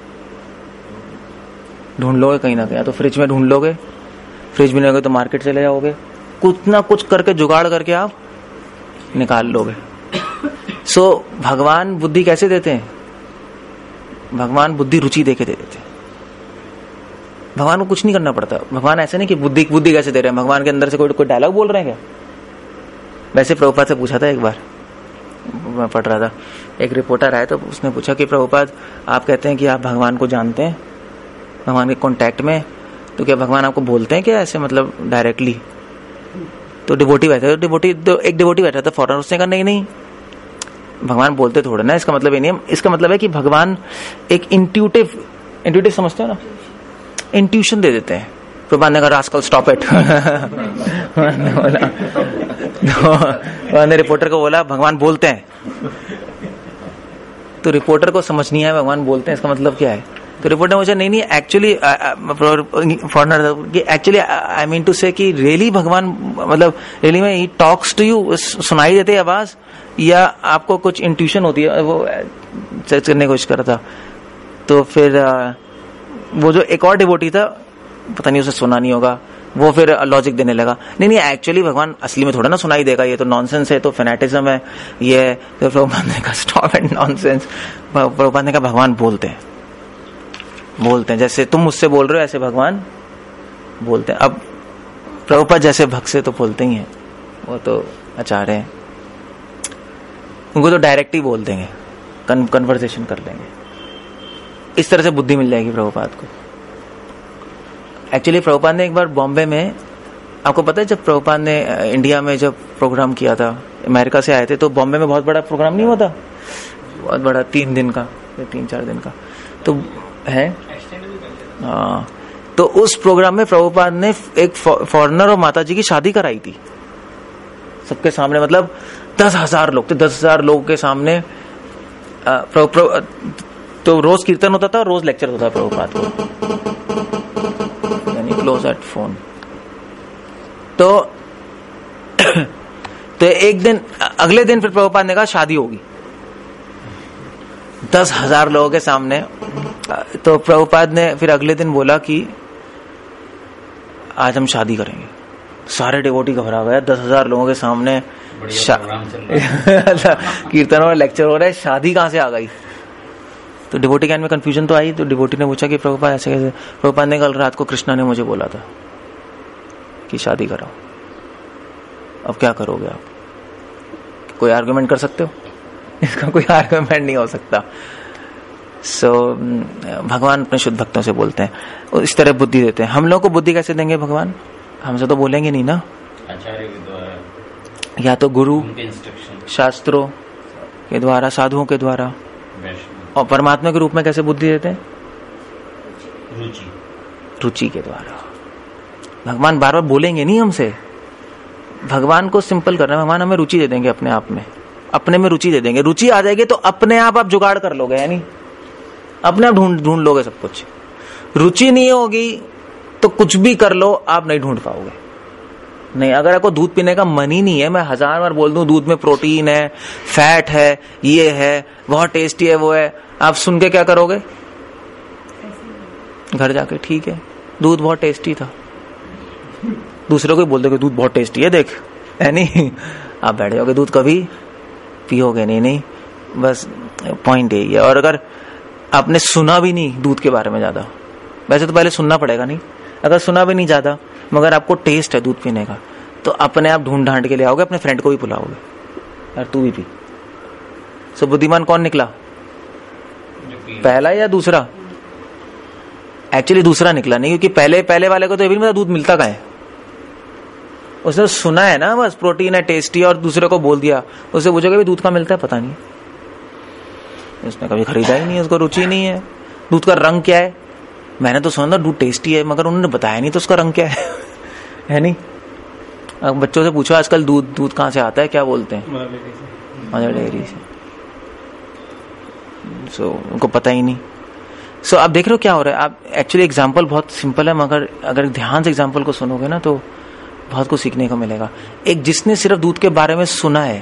ढूंढ लोगे कहीं ना कहीं, तो फ्रिज में ढूंढ लोगे, फ्रिज में नहीं होगे तो मार्केट चले जाओगे, कुछ ना कुछ करके जुगाड़ करके आप निकाल लोगे। सो so, भगवान बुद्धि कैसे देते हैं? भगवान बुद्धि रुचि देके दे देते हैं। भगवान को कुछ नहीं करना पड़ता। भगवान ऐसे नहीं कि बुद्धि बुद्धि कैसे दे रहे हैं, भगवान के अंदर से कोई कोई डायलॉग बोल रहे हैं क्या? वैसे प्रभुपाद से पूछा था एक बार, मैं पढ़ रहा था, एक रिपोर्टर आया तो उसने पूछा कि प्रभुपाद आप कहते हैं कि आप भगवान को जानते हैं, भगवान के कांटेक्ट में, तो क्या भगवान आपको बोलते हैं क्या ऐसे, मतलब डायरेक्टली? तो डिवोटी बैठा था, डिवोटी तो एक डिवोटी बैठा था फौरन उसने कहा नहीं नहीं भगवान बोलते थोड़ा ना, इसका मतलब ये नहीं है। इसका मतलब है कि भगवान एक इंट्यूटिव इंट्यूटिव समझते हो ना, इंट्यूशन दे देते हैं। प्रभुपाद ने कहा रास्कल स्टॉप इट। बोला रिपोर्टर को बोला भगवान बोलते हैं, तो रिपोर्टर को समझ नहीं आया भगवान बोलते हैं इसका मतलब क्या है। तो रिपोर्टर मुझे नहीं नहीं actually foreigner actually I mean to say कि रियली भगवान मतलब रियली में ही टॉक्स टू यू, सुनाई देते है आवाज, या आपको कुछ इंट्यूशन होती है? वो सर्च करने की कोशिश कर रहा था। तो फिर वो जो एक और डिवोटी था, पता नहीं उसे सुना नहीं होगा, वो फिर लॉजिक देने लगा नहीं नहीं एक्चुअली भगवान असली में थोड़ा ना सुनाई देगा, ये तो नॉनसेंस है, तो फेनेटिज्म है ये। तो प्रभुपाद ने कहा स्टॉप एंड नॉनसेंस। प्रभुपाद ने कहा भगवान बोलते हैं, बोलते हैं जैसे तुम मुझसे बोल रहे हो ऐसे भगवान बोलते हैं। अब प्रभुपाद जैसे भक्त से तो बोलते ही हैं, वो तो आचार्य हैं, उनको तो डायरेक्ट ही बोल देंगे, कन्वर्सेशन कर लेंगे। इस तरह से बुद्धि मिल जाएगी प्रभुपाद को। एक्चुअली प्रभुपाद ने एक बार बॉम्बे में, आपको पता है जब प्रभुपाद ने इंडिया में जब प्रोग्राम किया था, अमेरिका से आए थे, तो बॉम्बे में बहुत बड़ा प्रोग्राम नहीं होता, बहुत बड़ा, तीन दिन का, तीन चार दिन का तो है। हाँ, तो उस प्रोग्राम में प्रभुपाद ने एक फॉरेनर और माता जी की शादी कराई थी सबके सामने, मतलब दस हजार लोग थे, दस हजार लोगों के सामने। आ, प्र, प्र, तो रोज कीर्तन होता था और रोज लेक्चर होता था प्रभुपाद को। यानी क्लोज एट फोन। तो तो एक दिन, अगले दिन फिर प्रभुपाद ने कहा शादी होगी दस हजार लोगों के सामने। तो प्रभुपाद ने फिर अगले दिन बोला कि आज हम शादी करेंगे। सारे डिवोटी घबरा गए, दस हजार लोगों के सामने कीर्तन और लेक्चर हो रहा है, शादी कहां से आ गई। तो डिवोटी ज्ञान में कंफ्यूजन तो आई। तो डिवोटी ने पूछा कि प्रभुपाद ऐसे कैसे। प्रभुपाद ने कल रात को कृष्णा ने मुझे बोला था कि शादी कराओ, अब क्या करोगे आप? कोई आर्गुमेंट कर सकते हो? इसका कोई आर्गुमेंट नहीं हो सकता। सो so, भगवान अपने शुद्ध भक्तों से बोलते हैं, इस तरह बुद्धि देते हैं। हम लोग को बुद्धि कैसे देंगे भगवान? हमसे तो बोलेंगे नहीं ना, आचार्य के द्वारा, या तो गुरु, शास्त्रों के द्वारा, साधुओं के द्वारा। और परमात्मा के रूप में कैसे बुद्धि देते हैं? रुचि, रुचि के द्वारा। भगवान बार बार बोलेंगे नहीं हमसे, भगवान को सिंपल करना है। भगवान हमें रुचि दे देंगे, अपने आप में, अपने में रुचि दे देंगे। रुचि आ जाएगी तो अपने आप आप जुगाड़ कर लोगे, यानी अपने आप ढूंढ ढूंढ लोगे सब कुछ। रुचि नहीं होगी तो कुछ भी कर लो, आप नहीं ढूंढ पाओगे। नहीं, अगर आपको दूध पीने का मन ही नहीं है, मैं हजार बार बोल दूं दूध में प्रोटीन है, फैट है, ये है, बहुत टेस्टी है, वो है, आप सुन के क्या करोगे? घर जाके ठीक है दूध बहुत टेस्टी था, दूसरे को बोल दोगे दूध बहुत टेस्टी है देख, है नहीं? आप बैठ जाओगे, दूध कभी पियोगे नहीं। नहीं, बस पॉइंट यही है। और अगर आपने सुना भी नहीं दूध के बारे में ज्यादा, वैसे तो पहले सुनना पड़ेगा नहीं, अगर सुना भी नहीं ज्यादा मगर आपको टेस्ट है दूध पीने का, तो अपने आप ढूंढ ढांड के ले आओगे, अपने फ्रेंड को भी बुलाओगे, यार तू भी पी। सो बुद्धिमान कौन निकला, पहला या दूसरा? एक्चुअली दूसरा निकला। नहीं, क्योंकि पहले पहले वाले को तो ये भी नहीं पता दूध मिलता कहाँ है। उसने सुना है ना बस प्रोटीन है, टेस्टी, और दूसरे को बोल दिया। उससे पूछोगे भी दूध का मिलता है, पता नहीं, उसने कभी खरीदा ही नहीं, उसको रुचि नहीं है। दूध का रंग क्या है? मैंने तो सुना था दूध टेस्टी है, मगर उन्होंने बताया नहीं तो उसका रंग क्या है। है नहीं? अब बच्चों से पूछो आजकल दूध दूध कहाँ से आता है, क्या बोलते हैं? मदर डेयरी से। सो so, उनको पता ही नहीं। सो so, आप देख रहे हो क्या हो रहा है। आप एक्चुअली एग्जाम्पल बहुत सिंपल है, मगर अगर ध्यान से एग्जाम्पल को सुनोगे ना तो बहुत कुछ सीखने को मिलेगा। एक जिसने सिर्फ दूध के बारे में सुना है,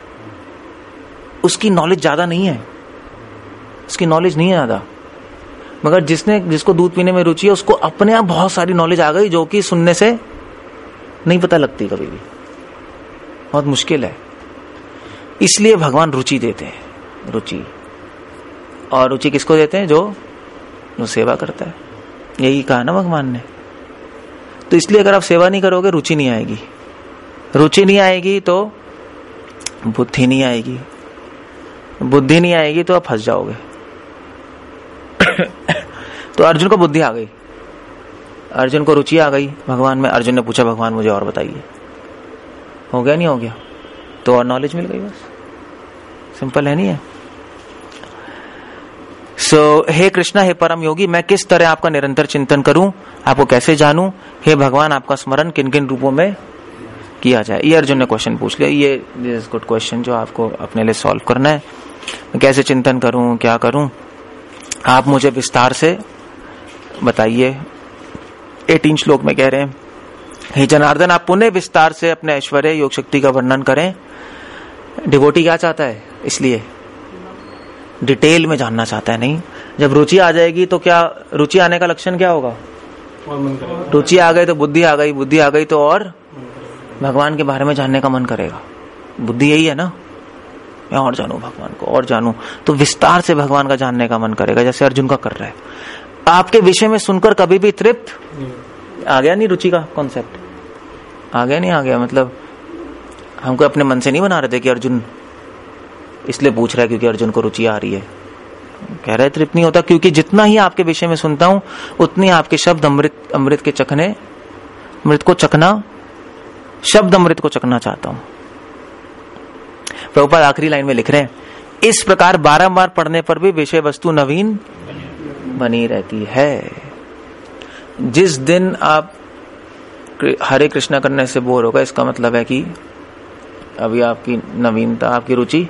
उसकी नॉलेज ज्यादा नहीं है, उसकी नॉलेज नहीं है ज्यादा। मगर जिसने जिसको दूध पीने में रुचि है, उसको अपने आप बहुत सारी नॉलेज आ गई, जो कि सुनने से नहीं पता लगती कभी भी, बहुत मुश्किल है। इसलिए भगवान रुचि देते हैं, रुचि। और रुचि किसको देते हैं? जो जो सेवा करता है। यही कहा ना भगवान ने। तो इसलिए अगर आप सेवा नहीं करोगे, रुचि नहीं आएगी। रुचि नहीं आएगी तो बुद्धि नहीं आएगी, बुद्धि नहीं आएगी तो आप फंस जाओगे। तो अर्जुन को बुद्धि आ गई, अर्जुन को रुचि आ गई भगवान में। अर्जुन ने पूछा भगवान मुझे और बताइए, हो गया नहीं हो गया? तो और नॉलेज मिल गई, बस सिंपल है, नहीं है? सो so, हे कृष्णा, हे परम योगी, मैं किस तरह आपका निरंतर चिंतन करूं, आपको कैसे जानूं? हे भगवान, आपका स्मरण किन किन रूपों में किया जाए? ये अर्जुन ने क्वेश्चन पूछ लिया। ये दिस गुड क्वेश्चन जो आपको अपने लिए सॉल्व करना है। मैं कैसे चिंतन करूं, क्या करूं, आप मुझे विस्तार से बताइए। अठारह श्लोक में कह रहे हैं, हे जनार्दन, आप पुनः विस्तार से अपने ऐश्वर्य योग शक्ति का वर्णन करें। डिवोटी क्या चाहता है? इसलिए डिटेल में जानना चाहता है। नहीं, जब रुचि आ जाएगी तो क्या, रुचि आने का लक्षण क्या होगा? रुचि आ गई तो बुद्धि आ गई, बुद्धि आ गई तो और भगवान के बारे में जानने का मन करेगा। बुद्धि यही है ना, मैं और जानूं भगवान को, और जानूं, तो विस्तार से भगवान का जानने का मन करेगा, जैसे अर्जुन का कर रहा है। आपके विषय में सुनकर कभी भी तृप्त आ गया नहीं? रुचि का कॉन्सेप्ट आ गया नहीं? आ गया मतलब हमको अपने मन से नहीं बना रहे थे कि अर्जुन इसलिए पूछ रहा है क्योंकि अर्जुन को रुचि आ रही है। कह रहे तृप्त नहीं होता, क्योंकि जितना ही आपके विषय में सुनता हूं उतनी आपके शब्द अमृत अमृत के चखने, अमृत को चखना, शब्द अमृत को चखना चाहता हूं। प्रभुपाद आखिरी लाइन में लिख रहे हैं, इस प्रकार बारंबार पढ़ने पर भी विषय वस्तु नवीन बनी रहती है। जिस दिन आप हरे कृष्णा करने से बोर होगा, इसका मतलब है कि अभी आपकी नवीनता, आपकी रुचि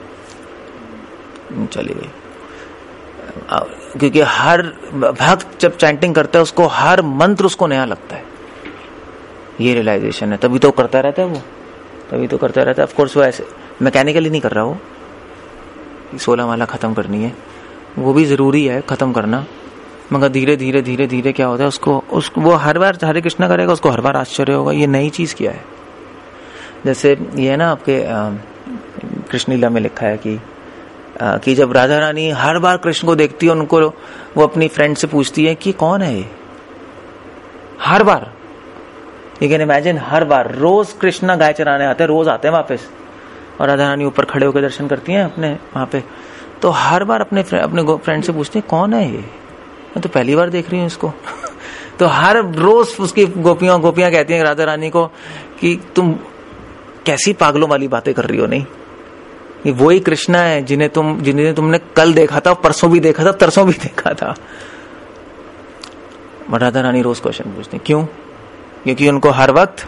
चली गई। क्योंकि हर भक्त जब चैंटिंग करता है उसको हर मंत्र उसको नया लगता है, ये रियलाइजेशन है, तभी तो करता रहता है वो, तभी तो करता रहता है। ऑफ कोर्स वो ऐसे मैकेनिकली नहीं कर रहा हो, सोलह माला खत्म करनी है, वो भी जरूरी है खत्म करना, मगर धीरे धीरे धीरे धीरे क्या होता है उसको, उसको वो हर बार हरे कृष्णा करेगा, उसको हर बार आश्चर्य होगा ये नई चीज क्या है। जैसे ये है ना आपके कृष्ण लीला में लिखा है कि आ, कि जब राधा रानी हर बार कृष्ण को देखती है, उनको वो अपनी फ्रेंड से पूछती है कि कौन है ये, हर बार। यू कैन इमेजिन, हर बार रोज कृष्णा गाय चराने आते हैं, रोज आते हैं वापस, और राधा रानी ऊपर खड़े होकर दर्शन करती हैं अपने वहां पे, तो हर बार अपने अपने फ्रेंड से पूछते हैं कौन है ये, मैं तो पहली बार देख रही हूँ इसको। तो हर रोज उसकी गोपियां गोपियां कहती हैं राधा रानी को कि तुम कैसी पागलों वाली बातें कर रही हो, नहीं ये वही कृष्णा है जिन्हें तुम जिन्हें तुमने कल देखा था, परसों भी देखा था, तरसों भी देखा था। राधा रानी रोज क्वेश्चन पूछती हैं, क्यों? क्योंकि उनको हर वक्त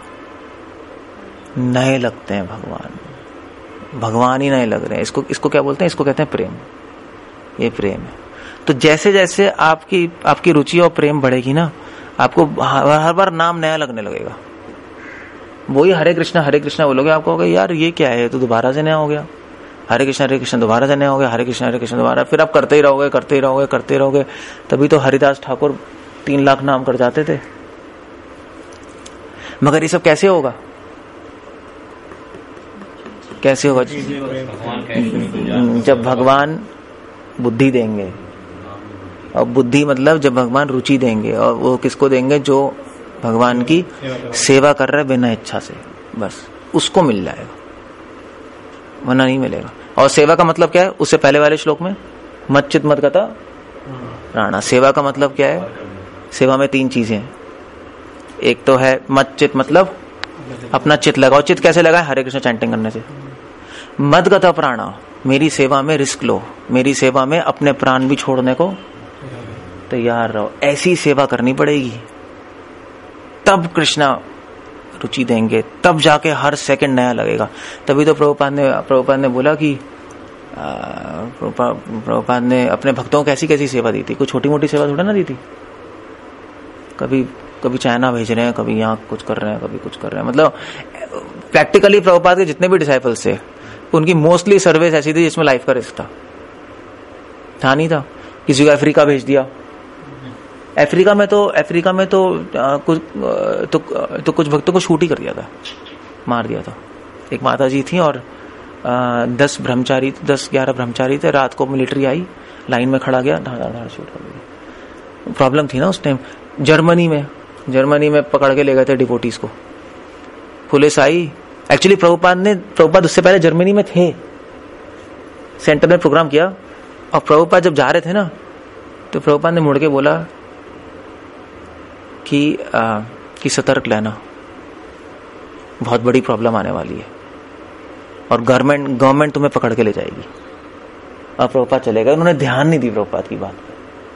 नए लगते हैं भगवान, भगवान ही नए लग रहे हैं। इसको इसको क्या बोलते हैं? इसको कहते हैं प्रेम, ये प्रेम है। तो जैसे जैसे आपकी आपकी रुचि और प्रेम बढ़ेगी ना, आपको हर बार नाम नया लगने लगेगा। वही हरे कृष्णा हरे कृष्णा बोलोगे, आपको होगा यार ये क्या है, तो दोबारा से नया हो गया। हरे कृष्णा हरे कृष्णा दोबारा से नया हो गया, हरे कृष्णा हरे कृष्णा दोबारा, फिर आप करते ही रहोगे करते ही रहोगे करते ही रहोगे। तभी तो हरिदास ठाकुर तीन लाख नाम कर जाते थे। मगर ये सब कैसे होगा, कैसे होगा? जब भगवान बुद्धि देंगे, और बुद्धि मतलब जब भगवान रुचि देंगे, और वो किसको देंगे? जो भगवान की सेवा कर रहे बिना इच्छा से, बस उसको मिल जाएगा, वरना नहीं मिलेगा। और सेवा का मतलब क्या है? उससे पहले वाले श्लोक में मत चित मत गता प्राणा। सेवा का मतलब क्या है? सेवा में तीन चीजें हैं। एक तो है मत चित, मतलब अपना चित लगाओ। चित कैसे लगाए? हरे कृष्ण चैंटिंग करने से। मत गता प्राणा, मेरी सेवा में रिस्क लो, मेरी सेवा में अपने प्राण भी छोड़ने को तैयार रहो। ऐसी सेवा करनी पड़ेगी, तब कृष्णा रुचि देंगे, तब जाके हर सेकंड नया लगेगा। तभी तो प्रभुपाद ने प्रभुपाद ने बोला कि प्रभुपाद ने अपने भक्तों को कैसी कैसी सेवा दी थी। कोई छोटी मोटी सेवा थोड़ा ना दी थी। कभी कभी चाइना भेज रहे हैं, कभी यहाँ कुछ कर रहे हैं, कभी कुछ कर रहे हैं। मतलब प्रैक्टिकली प्रभुपाद के जितने भी डिसाइपल्स थे, उनकी मोस्टली सर्विस ऐसी थी जिसमें लाइफ का रिस्क था। था नहीं था। किसी को अफ्रीका भेज दिया, अफ्रीका में तो अफ्रीका में तो आ, कुछ तो, तो कुछ भक्तों को शूट ही कर दिया था, मार दिया था। एक माता जी थी और आ, दस ब्रह्मचारी दस ग्यारह ब्रह्मचारी थे। रात को मिलिट्री आई, लाइन में खड़ा गया, धाड़ धाड़ शूट कर दिया। प्रॉब्लम थी ना उस टाइम। जर्मनी में जर्मनी में पकड़ के ले गए थे डिवोटीज को, पुलिस आई। एक्चुअली प्रभुपाद ने प्रभुपाद उससे पहले जर्मनी में थे, सेंटर में प्रोग्राम किया, और प्रभुपाद जब जा रहे थे ना, तो प्रभुपाद ने मुड़ के बोला कि आ, कि सतर्क रहना, बहुत बड़ी प्रॉब्लम आने वाली है, और गवर्नमेंट गवर्नमेंट तुम्हें पकड़ के ले जाएगी। और प्रभुपाद चले गए। उन्होंने ध्यान नहीं दी प्रभुपाद की बात पे,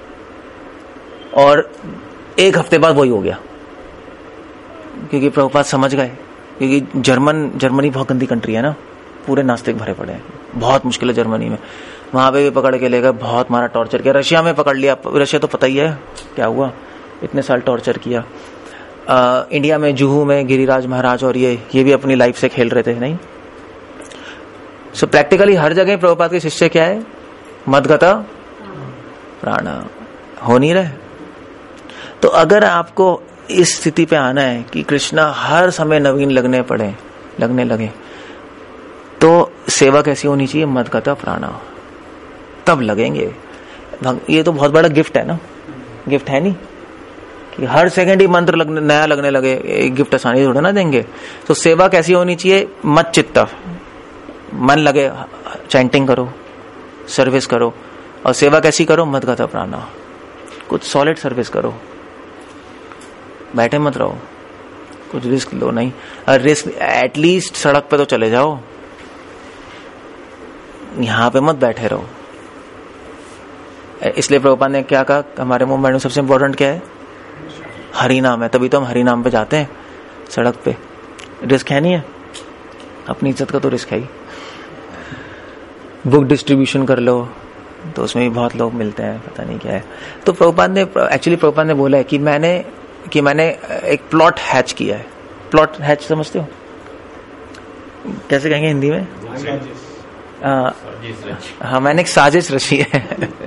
और एक हफ्ते बाद वही हो गया, क्योंकि प्रभुपाद समझ गए। क्योंकि जर्मन जर्मनी बहुत गंदी कंट्री है ना, पूरे नास्तिक भरे पड़े हैं, बहुत मुश्किल है जर्मनी में। वहां पे भी पकड़ के ले गए, बहुत मारा, टॉर्चर किया। रशिया में पकड़ लिया, रशिया तो पता ही है क्या हुआ, इतने साल टॉर्चर किया। आ, इंडिया में जुहू में गिरिराज महाराज और ये ये भी अपनी लाइफ से खेल रहे थे, नहीं। सो so, प्रैक्टिकली हर जगह प्रभुपाद के शिष्य क्या है? मदगता प्राण हो नहीं रहे। तो अगर आपको इस स्थिति पे आना है कि कृष्णा हर समय नवीन लगने पड़े लगने लगे, तो सेवा कैसी होनी चाहिए? मदगता प्राणा, तब लगेंगे। ये तो बहुत बड़ा गिफ्ट है ना, गिफ्ट है नहीं कि हर सेकंड ही मंत्र लगने नया लगने लगे। एक गिफ्ट आसानी थोड़ा ना देंगे। तो सेवा कैसी होनी चाहिए? मत चित्त, मन लगे, चैंटिंग करो, सर्विस करो। और सेवा कैसी करो? मदगता प्राणा, कुछ सॉलिड सर्विस करो, बैठे मत रहो, कुछ रिस्क लो नहीं। और रिस्क एटलीस्ट सड़क पे तो चले जाओ, यहां पे मत बैठे रहो। इसलिए प्रभुपाद ने क्या कहा? हमारे मूवमेंट में सबसे इंपॉर्टेंट क्या है? हरि नाम है, तभी तो हम हरि नाम पे जाते हैं सड़क पे। रिस्क है नहीं है, अपनी इज्जत का तो रिस्क है ही। बुक डिस्ट्रीब्यूशन कर लो तो उसमें भी बहुत लोग मिलते हैं, पता नहीं क्या है। तो प्रभुपाद ने एक्चुअली प्रभुपाद ने बोला है कि मैंने कि मैंने एक प्लॉट हैच किया है। प्लॉट हैच समझते हो, कैसे कहेंगे हिंदी में? आ, हाँ, मैंने एक साजिश रची है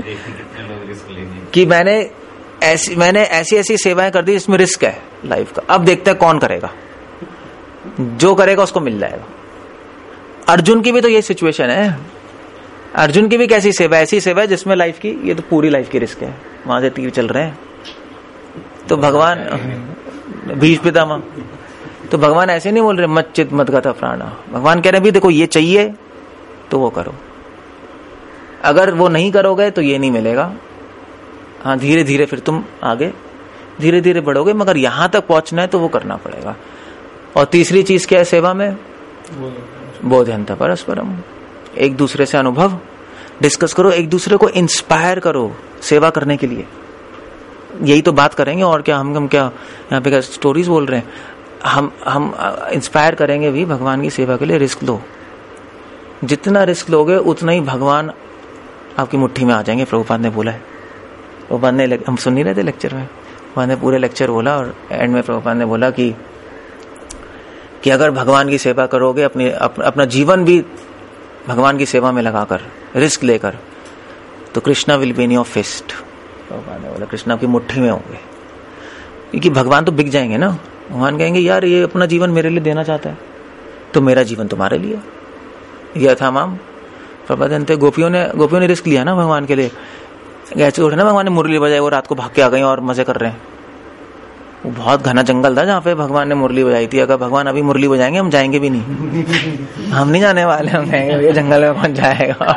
कि मैंने ऐसी मैंने ऐसी ऐसी सेवाएं कर दी जिसमें रिस्क है लाइफ का। अब देखते हैं कौन करेगा, जो करेगा उसको मिल जाएगा। अर्जुन की भी तो ये सिचुएशन है। अर्जुन की भी कैसी सेवा? ऐसी सेवा है जिसमें लाइफ की, ये तो पूरी लाइफ की रिस्क है, वहां से तीर चल रहे हैं। तो भगवान भीष पितामह, तो भगवान ऐसे नहीं बोल रहे मत चित मत गता प्राणा। भगवान कह रहे हैं भी देखो ये चाहिए तो वो करो, अगर वो नहीं करोगे तो ये नहीं मिलेगा। हाँ, धीरे धीरे फिर तुम आगे धीरे धीरे बढ़ोगे, मगर यहां तक पहुंचना है तो वो करना पड़ेगा। और तीसरी चीज क्या है सेवा में? बोधयंत परस्परम, एक दूसरे से अनुभव डिस्कस करो, एक दूसरे को इंस्पायर करो सेवा करने के लिए। यही तो बात करेंगे और क्या। हम हम क्या यहाँ पे क्या स्टोरीज बोल रहे हैं? हम हम इंस्पायर करेंगे भी भगवान की सेवा के लिए। रिस्क लो, जितना रिस्क लोगे उतना ही भगवान आपकी मुट्ठी में आ जाएंगे। प्रभुपाद ने बोला है, प्रभुपाद ने, हम सुन नहीं रहे थे लेक्चर में, प्रभुपाद ने पूरे लेक्चर बोला और एंड में प्रभुपाद ने बोला कि कि अगर भगवान की सेवा करोगे, अपनी अप, अपना जीवन भी भगवान की सेवा में लगाकर रिस्क लेकर, तो Krishna will be in your fist. Prabhupada ने बोला कृष्णा की मुट्ठी में होंगे, क्योंकि भगवान तो बिक जाएंगे ना। भगवान कहेंगे यार ये अपना जीवन मेरे लिए देना चाहता है तो मेरा जीवन तुम्हारे लिए। यह था माम प्रभुपाद। गोपियों ने गोपियों ने रिस्क लिया ना भगवान के लिए। ऐसे उठे ना, भगवान ने मुरली बजाई, वो रात को भाग के आ गई और मजे कर रहे हैं। वो बहुत घना जंगल था जहाँ पे भगवान ने मुरली बजाई थी। अगर भगवान अभी मुरली बजाएंगे हम जाएंगे भी नहीं हम नहीं जाने वाले, हम कहेंगे ये जंगल में कौन जाएगा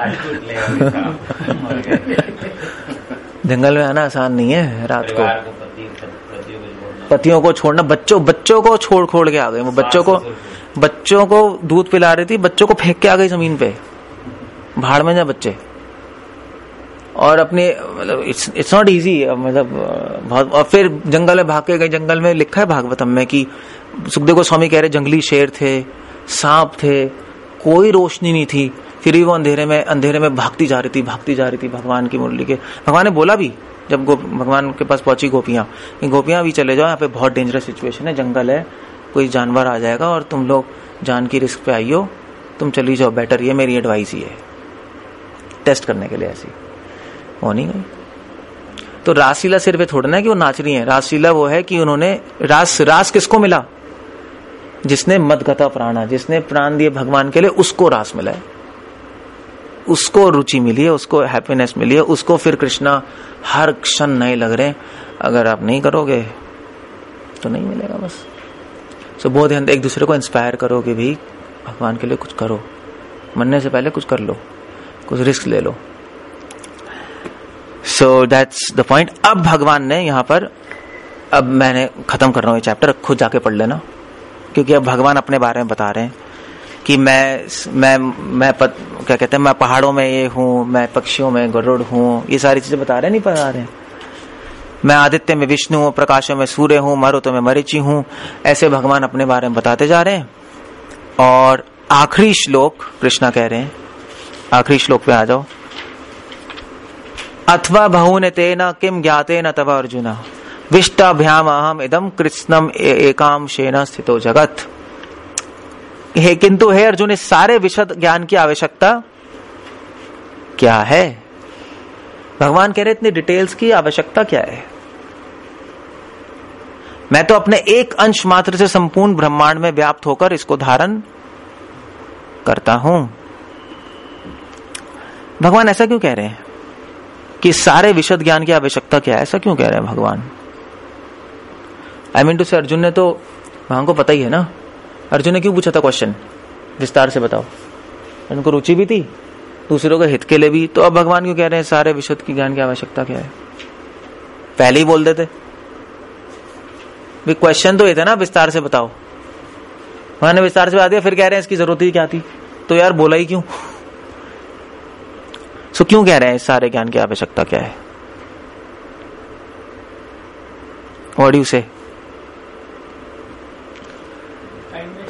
जंगल में आना आसान नहीं है। रात को पतियों को छोड़ना, बच्चों बच्चों को छोड़ छोड़ के आ गए। वो बच्चों को बच्चों को दूध पिला रही थी, बच्चों को फेंक के आ गई जमीन पे, भाड़ में जा बच्चे। और अपने मतलब इट्स इट्स नॉट इजी, मतलब बहुत। और फिर जंगल में भाग के गए। जंगल में लिखा है भागवतम में कि सुखदेव गोस्वामी कह रहे जंगली शेर थे, सांप थे, कोई रोशनी नहीं थी, फिर भी वो अंधेरे में अंधेरे में भागती जा रही थी भागती जा रही थी भगवान की मुरली के। भगवान ने बोला भी जब भगवान के पास पहुंची गोपियां, गोपियां भी चले जाओ, यहाँ पे बहुत डेंजरस सिचुएशन है, जंगल है, कोई जानवर आ जाएगा और तुम लोग जान की रिस्क पे आई हो, तुम चली जाओ, बेटर। ये मेरी एडवाइस ही है, टेस्ट करने के लिए। ऐसी हो नहीं गई। तो रासलीला सिर्फ थोड़ा ना कि वो नाच रही है। रासलीला वो है कि उन्होंने रास रास किसको मिला? जिसने मदगता प्राणा, जिसने प्राण दिए भगवान के लिए, उसको रास मिला है, उसको रुचि मिली है, उसको हैप्पीनेस मिली है, उसको फिर कृष्णा हर क्षण नहीं लग रहे। अगर आप नहीं करोगे तो नहीं मिलेगा बस। सो बहुत ध्यान, एक दूसरे को इंस्पायर करो कि भाई भगवान के लिए कुछ करो, मरने से पहले कुछ कर लो, कुछ रिस्क ले लो। So that's the point. अब भगवान ने यहाँ पर, अब मैंने खत्म कर रहा हूँ ये चैप्टर, खुद जाके पढ़ लेना, क्योंकि अब भगवान अपने बारे में बता रहे हैं कि मैं मैं मैं पत, क्या कहते हैं, मैं पहाड़ों में ये हूँ, मैं पक्षियों में गरुड़ हूँ, ये सारी चीजें बता रहे नहीं बता रहे हैं। मैं आदित्य में विष्णु हूँ, प्रकाशों में सूर्य हूँ, मरुतों में मरीचि हूँ। ऐसे भगवान अपने बारे में बताते जा रहे हैं। और आखिरी श्लोक कृष्णा कह रहे हैं, आखिरी श्लोक पे आ जाओ। अथवा बहुने तेना किम ज्ञाते न तव अर्जुन विष्टाभ्याम अहम इदम कृष्णम एकाम शेन स्थितो जगत। हे किंतु हे अर्जुन, इस सारे विशद ज्ञान की आवश्यकता क्या है? भगवान कह रहे इतनी डिटेल्स की आवश्यकता क्या है? मैं तो अपने एक अंश मात्र से संपूर्ण ब्रह्मांड में व्याप्त होकर इसको धारण करता हूं। भगवान ऐसा क्यों कह रहे हैं कि सारे विशद ज्ञान की आवश्यकता क्या है? ऐसा क्यों कह रहे हैं भगवान? आई मीन टू से, अर्जुन ने तो भगवान को पता ही है ना। अर्जुन ने क्यों पूछा था क्वेश्चन? विस्तार से बताओ। उनको रुचि भी थी, दूसरों के हित के लिए भी। तो अब भगवान क्यों कह रहे हैं सारे विशद की ज्ञान की आवश्यकता क्या है? पहले ही बोल देते। क्वेश्चन तो ये था ना, विस्तार से बताओ। भगवान ने विस्तार से बता दिया, फिर कह रहे हैं इसकी जरूरत ही क्या थी? तो यार बोला ही क्यों? सो so, क्यों कह रहे हैं इस सारे ज्ञान की आवश्यकता क्या है? व्हाट डू यू से?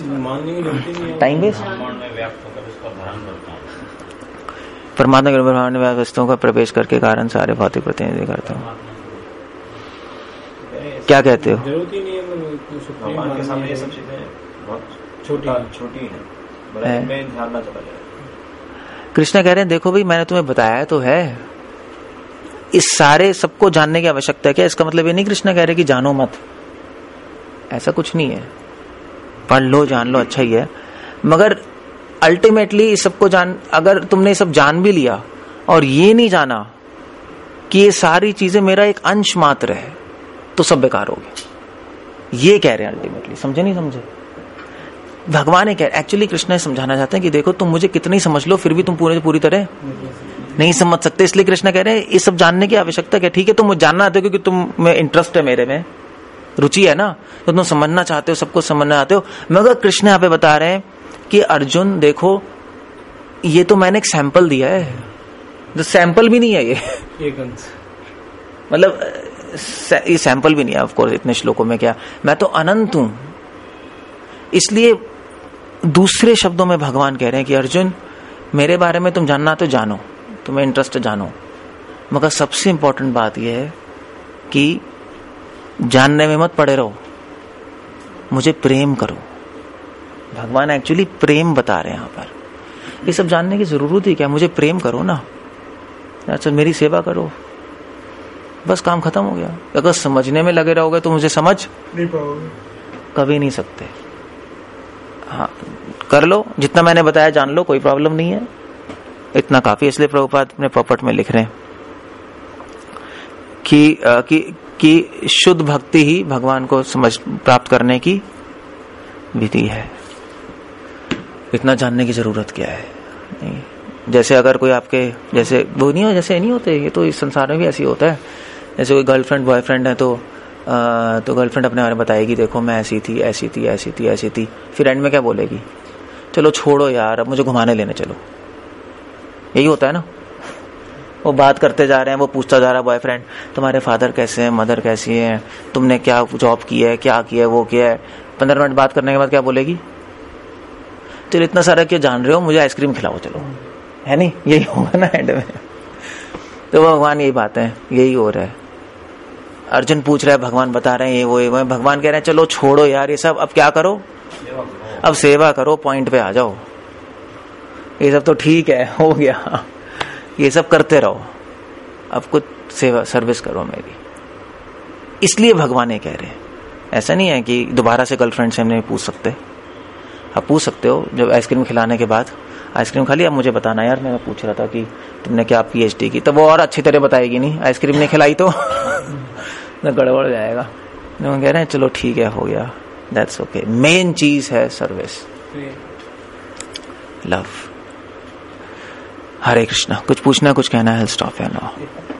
मानने की जरूरत ही नहीं है। Time waste. ब्रह्मांड में व्याप्त होकर उसका धारण करता हूँ। परमात्मा के ब्रह्मांड में वस्तुओं का प्रवेश करके कारण सारे भौतिक प्रतिनिधि करता हूँ। क्या कहते हो? जरूरत ही नहीं है, भगवान के सामने ये सब चीजें बहुत छोटी छोटी है, बड़ा इनमें ध्यान ना चला जाए। कृष्ण कह रहे हैं देखो भाई मैंने तुम्हें बताया तो है, इस सारे सबको जानने की आवश्यकता है क्या? इसका मतलब ये नहीं कृष्ण कह रहे कि जानो मत, ऐसा कुछ नहीं है। पढ़ लो जान लो अच्छा ही है, मगर अल्टीमेटली इस सबको जान, अगर तुमने सब जान भी लिया और ये नहीं जाना कि ये सारी चीजें मेरा एक अंश मात्र है, तो सब बेकार हो गया। ये कह रहे हैं अल्टीमेटली, समझे नहीं समझे? भगवान कह रहे, एक्चुअली कृष्ण समझाना चाहते हैं कि देखो तुम मुझे कितनी समझ लो फिर भी तुम पूरे पूरी तरह नहीं समझ सकते, इसलिए कृष्ण कह रहे हैं ये सब जानने की आवश्यकता क्या? ठीक है तुम मुझे जानना आते हो क्योंकि तुम में इंटरेस्ट है, मेरे में रुचि है ना, तो तुम समझना चाहते हो, सबको समझना चाहते हो। मगर कृष्ण यहाँ पे बता रहे हैं कि अर्जुन देखो ये तो मैंने एक सैंपल दिया है, जो सैंपल भी नहीं है ये एक अंश, मतलब ये सैंपल भी नहीं है ऑफ कोर्स इतने श्लोकों में, क्या मैं तो अनंत हूं। इसलिए दूसरे शब्दों में भगवान कह रहे हैं कि अर्जुन मेरे बारे में तुम जानना तो जानो, तुम्हें इंटरेस्ट जानो, मगर सबसे इंपॉर्टेंट बात यह है कि जानने में मत पड़े रहो, मुझे प्रेम करो। भगवान एक्चुअली प्रेम बता रहे हैं यहां पर, ये सब जानने की जरूरत ही क्या? मुझे प्रेम करो ना, अच्छा मेरी सेवा करो, बस काम खत्म हो गया। अगर समझने में लगे रहोगे तो मुझे समझ नहीं पाओगे, कभी नहीं सकते। हाँ कर लो जितना मैंने बताया, जान लो, कोई प्रॉब्लम नहीं है, इतना काफी। इसलिए प्रभुपाद अपने पॉपट में लिख रहे हैं कि, आ, कि कि शुद्ध भक्ति ही भगवान को समझ प्राप्त करने की विधि है। इतना जानने की जरूरत क्या है? नहीं, जैसे अगर कोई आपके जैसे वो नहीं हो, जैसे नहीं होते, ये तो इस संसार में भी ऐसी होता है। जैसे कोई गर्लफ्रेंड बॉयफ्रेंड है तो आ, तो गर्लफ्रेंड अपने बारे में बताएगी, देखो मैं ऐसी थी ऐसी थी ऐसी थी ऐसी थी, फिर एंड में क्या बोलेगी? चलो छोड़ो यार, अब मुझे घुमाने लेने चलो। यही होता है ना, वो बात करते जा रहे हैं, वो पूछता जा रहा है बॉयफ्रेंड तुम्हारे फादर कैसे हैं, मदर कैसी है, तुमने क्या जॉब की है, क्या किया है, वो किया है। पंद्रह मिनट बात करने के बाद क्या बोलेगी? चलो इतना सारा क्यों जान रहे हो, मुझे आइसक्रीम खिलाओ चलो, है नहीं? यही होगा ना एंड में। तो भगवान यही बात है, यही हो रहा है। अर्जुन पूछ रहा है, भगवान बता रहे हैं ये वो ये वो, भगवान कह रहे हैं चलो छोड़ो यार ये सब, अब क्या करो? अब सेवा करो, पॉइंट पे आ जाओ। ये सब तो ठीक है, हो गया, ये सब करते रहो, अब कुछ सेवा सर्विस करो मेरी। इसलिए भगवान ये कह रहे हैं। ऐसा नहीं है कि दोबारा से गर्लफ्रेंड से हम नहीं पूछ सकते, आप पूछ सकते हो जब आइसक्रीम खिलाने के बाद, आइसक्रीम खा लिया, अब मुझे बताना यार, मैं पूछ रहा था कि तुमने क्या पीएचडी की, तब वो और अच्छी तरह बताएगी नहीं, आइसक्रीम नहीं खिलाई तो गड़बड़ जाएगा। तो कह रहे हैं चलो ठीक है, हो गया, दैट्स ओके। मेन चीज है सर्विस, लव। हरे कृष्णा। कुछ पूछना कुछ कहना है? स्टॉप है ना।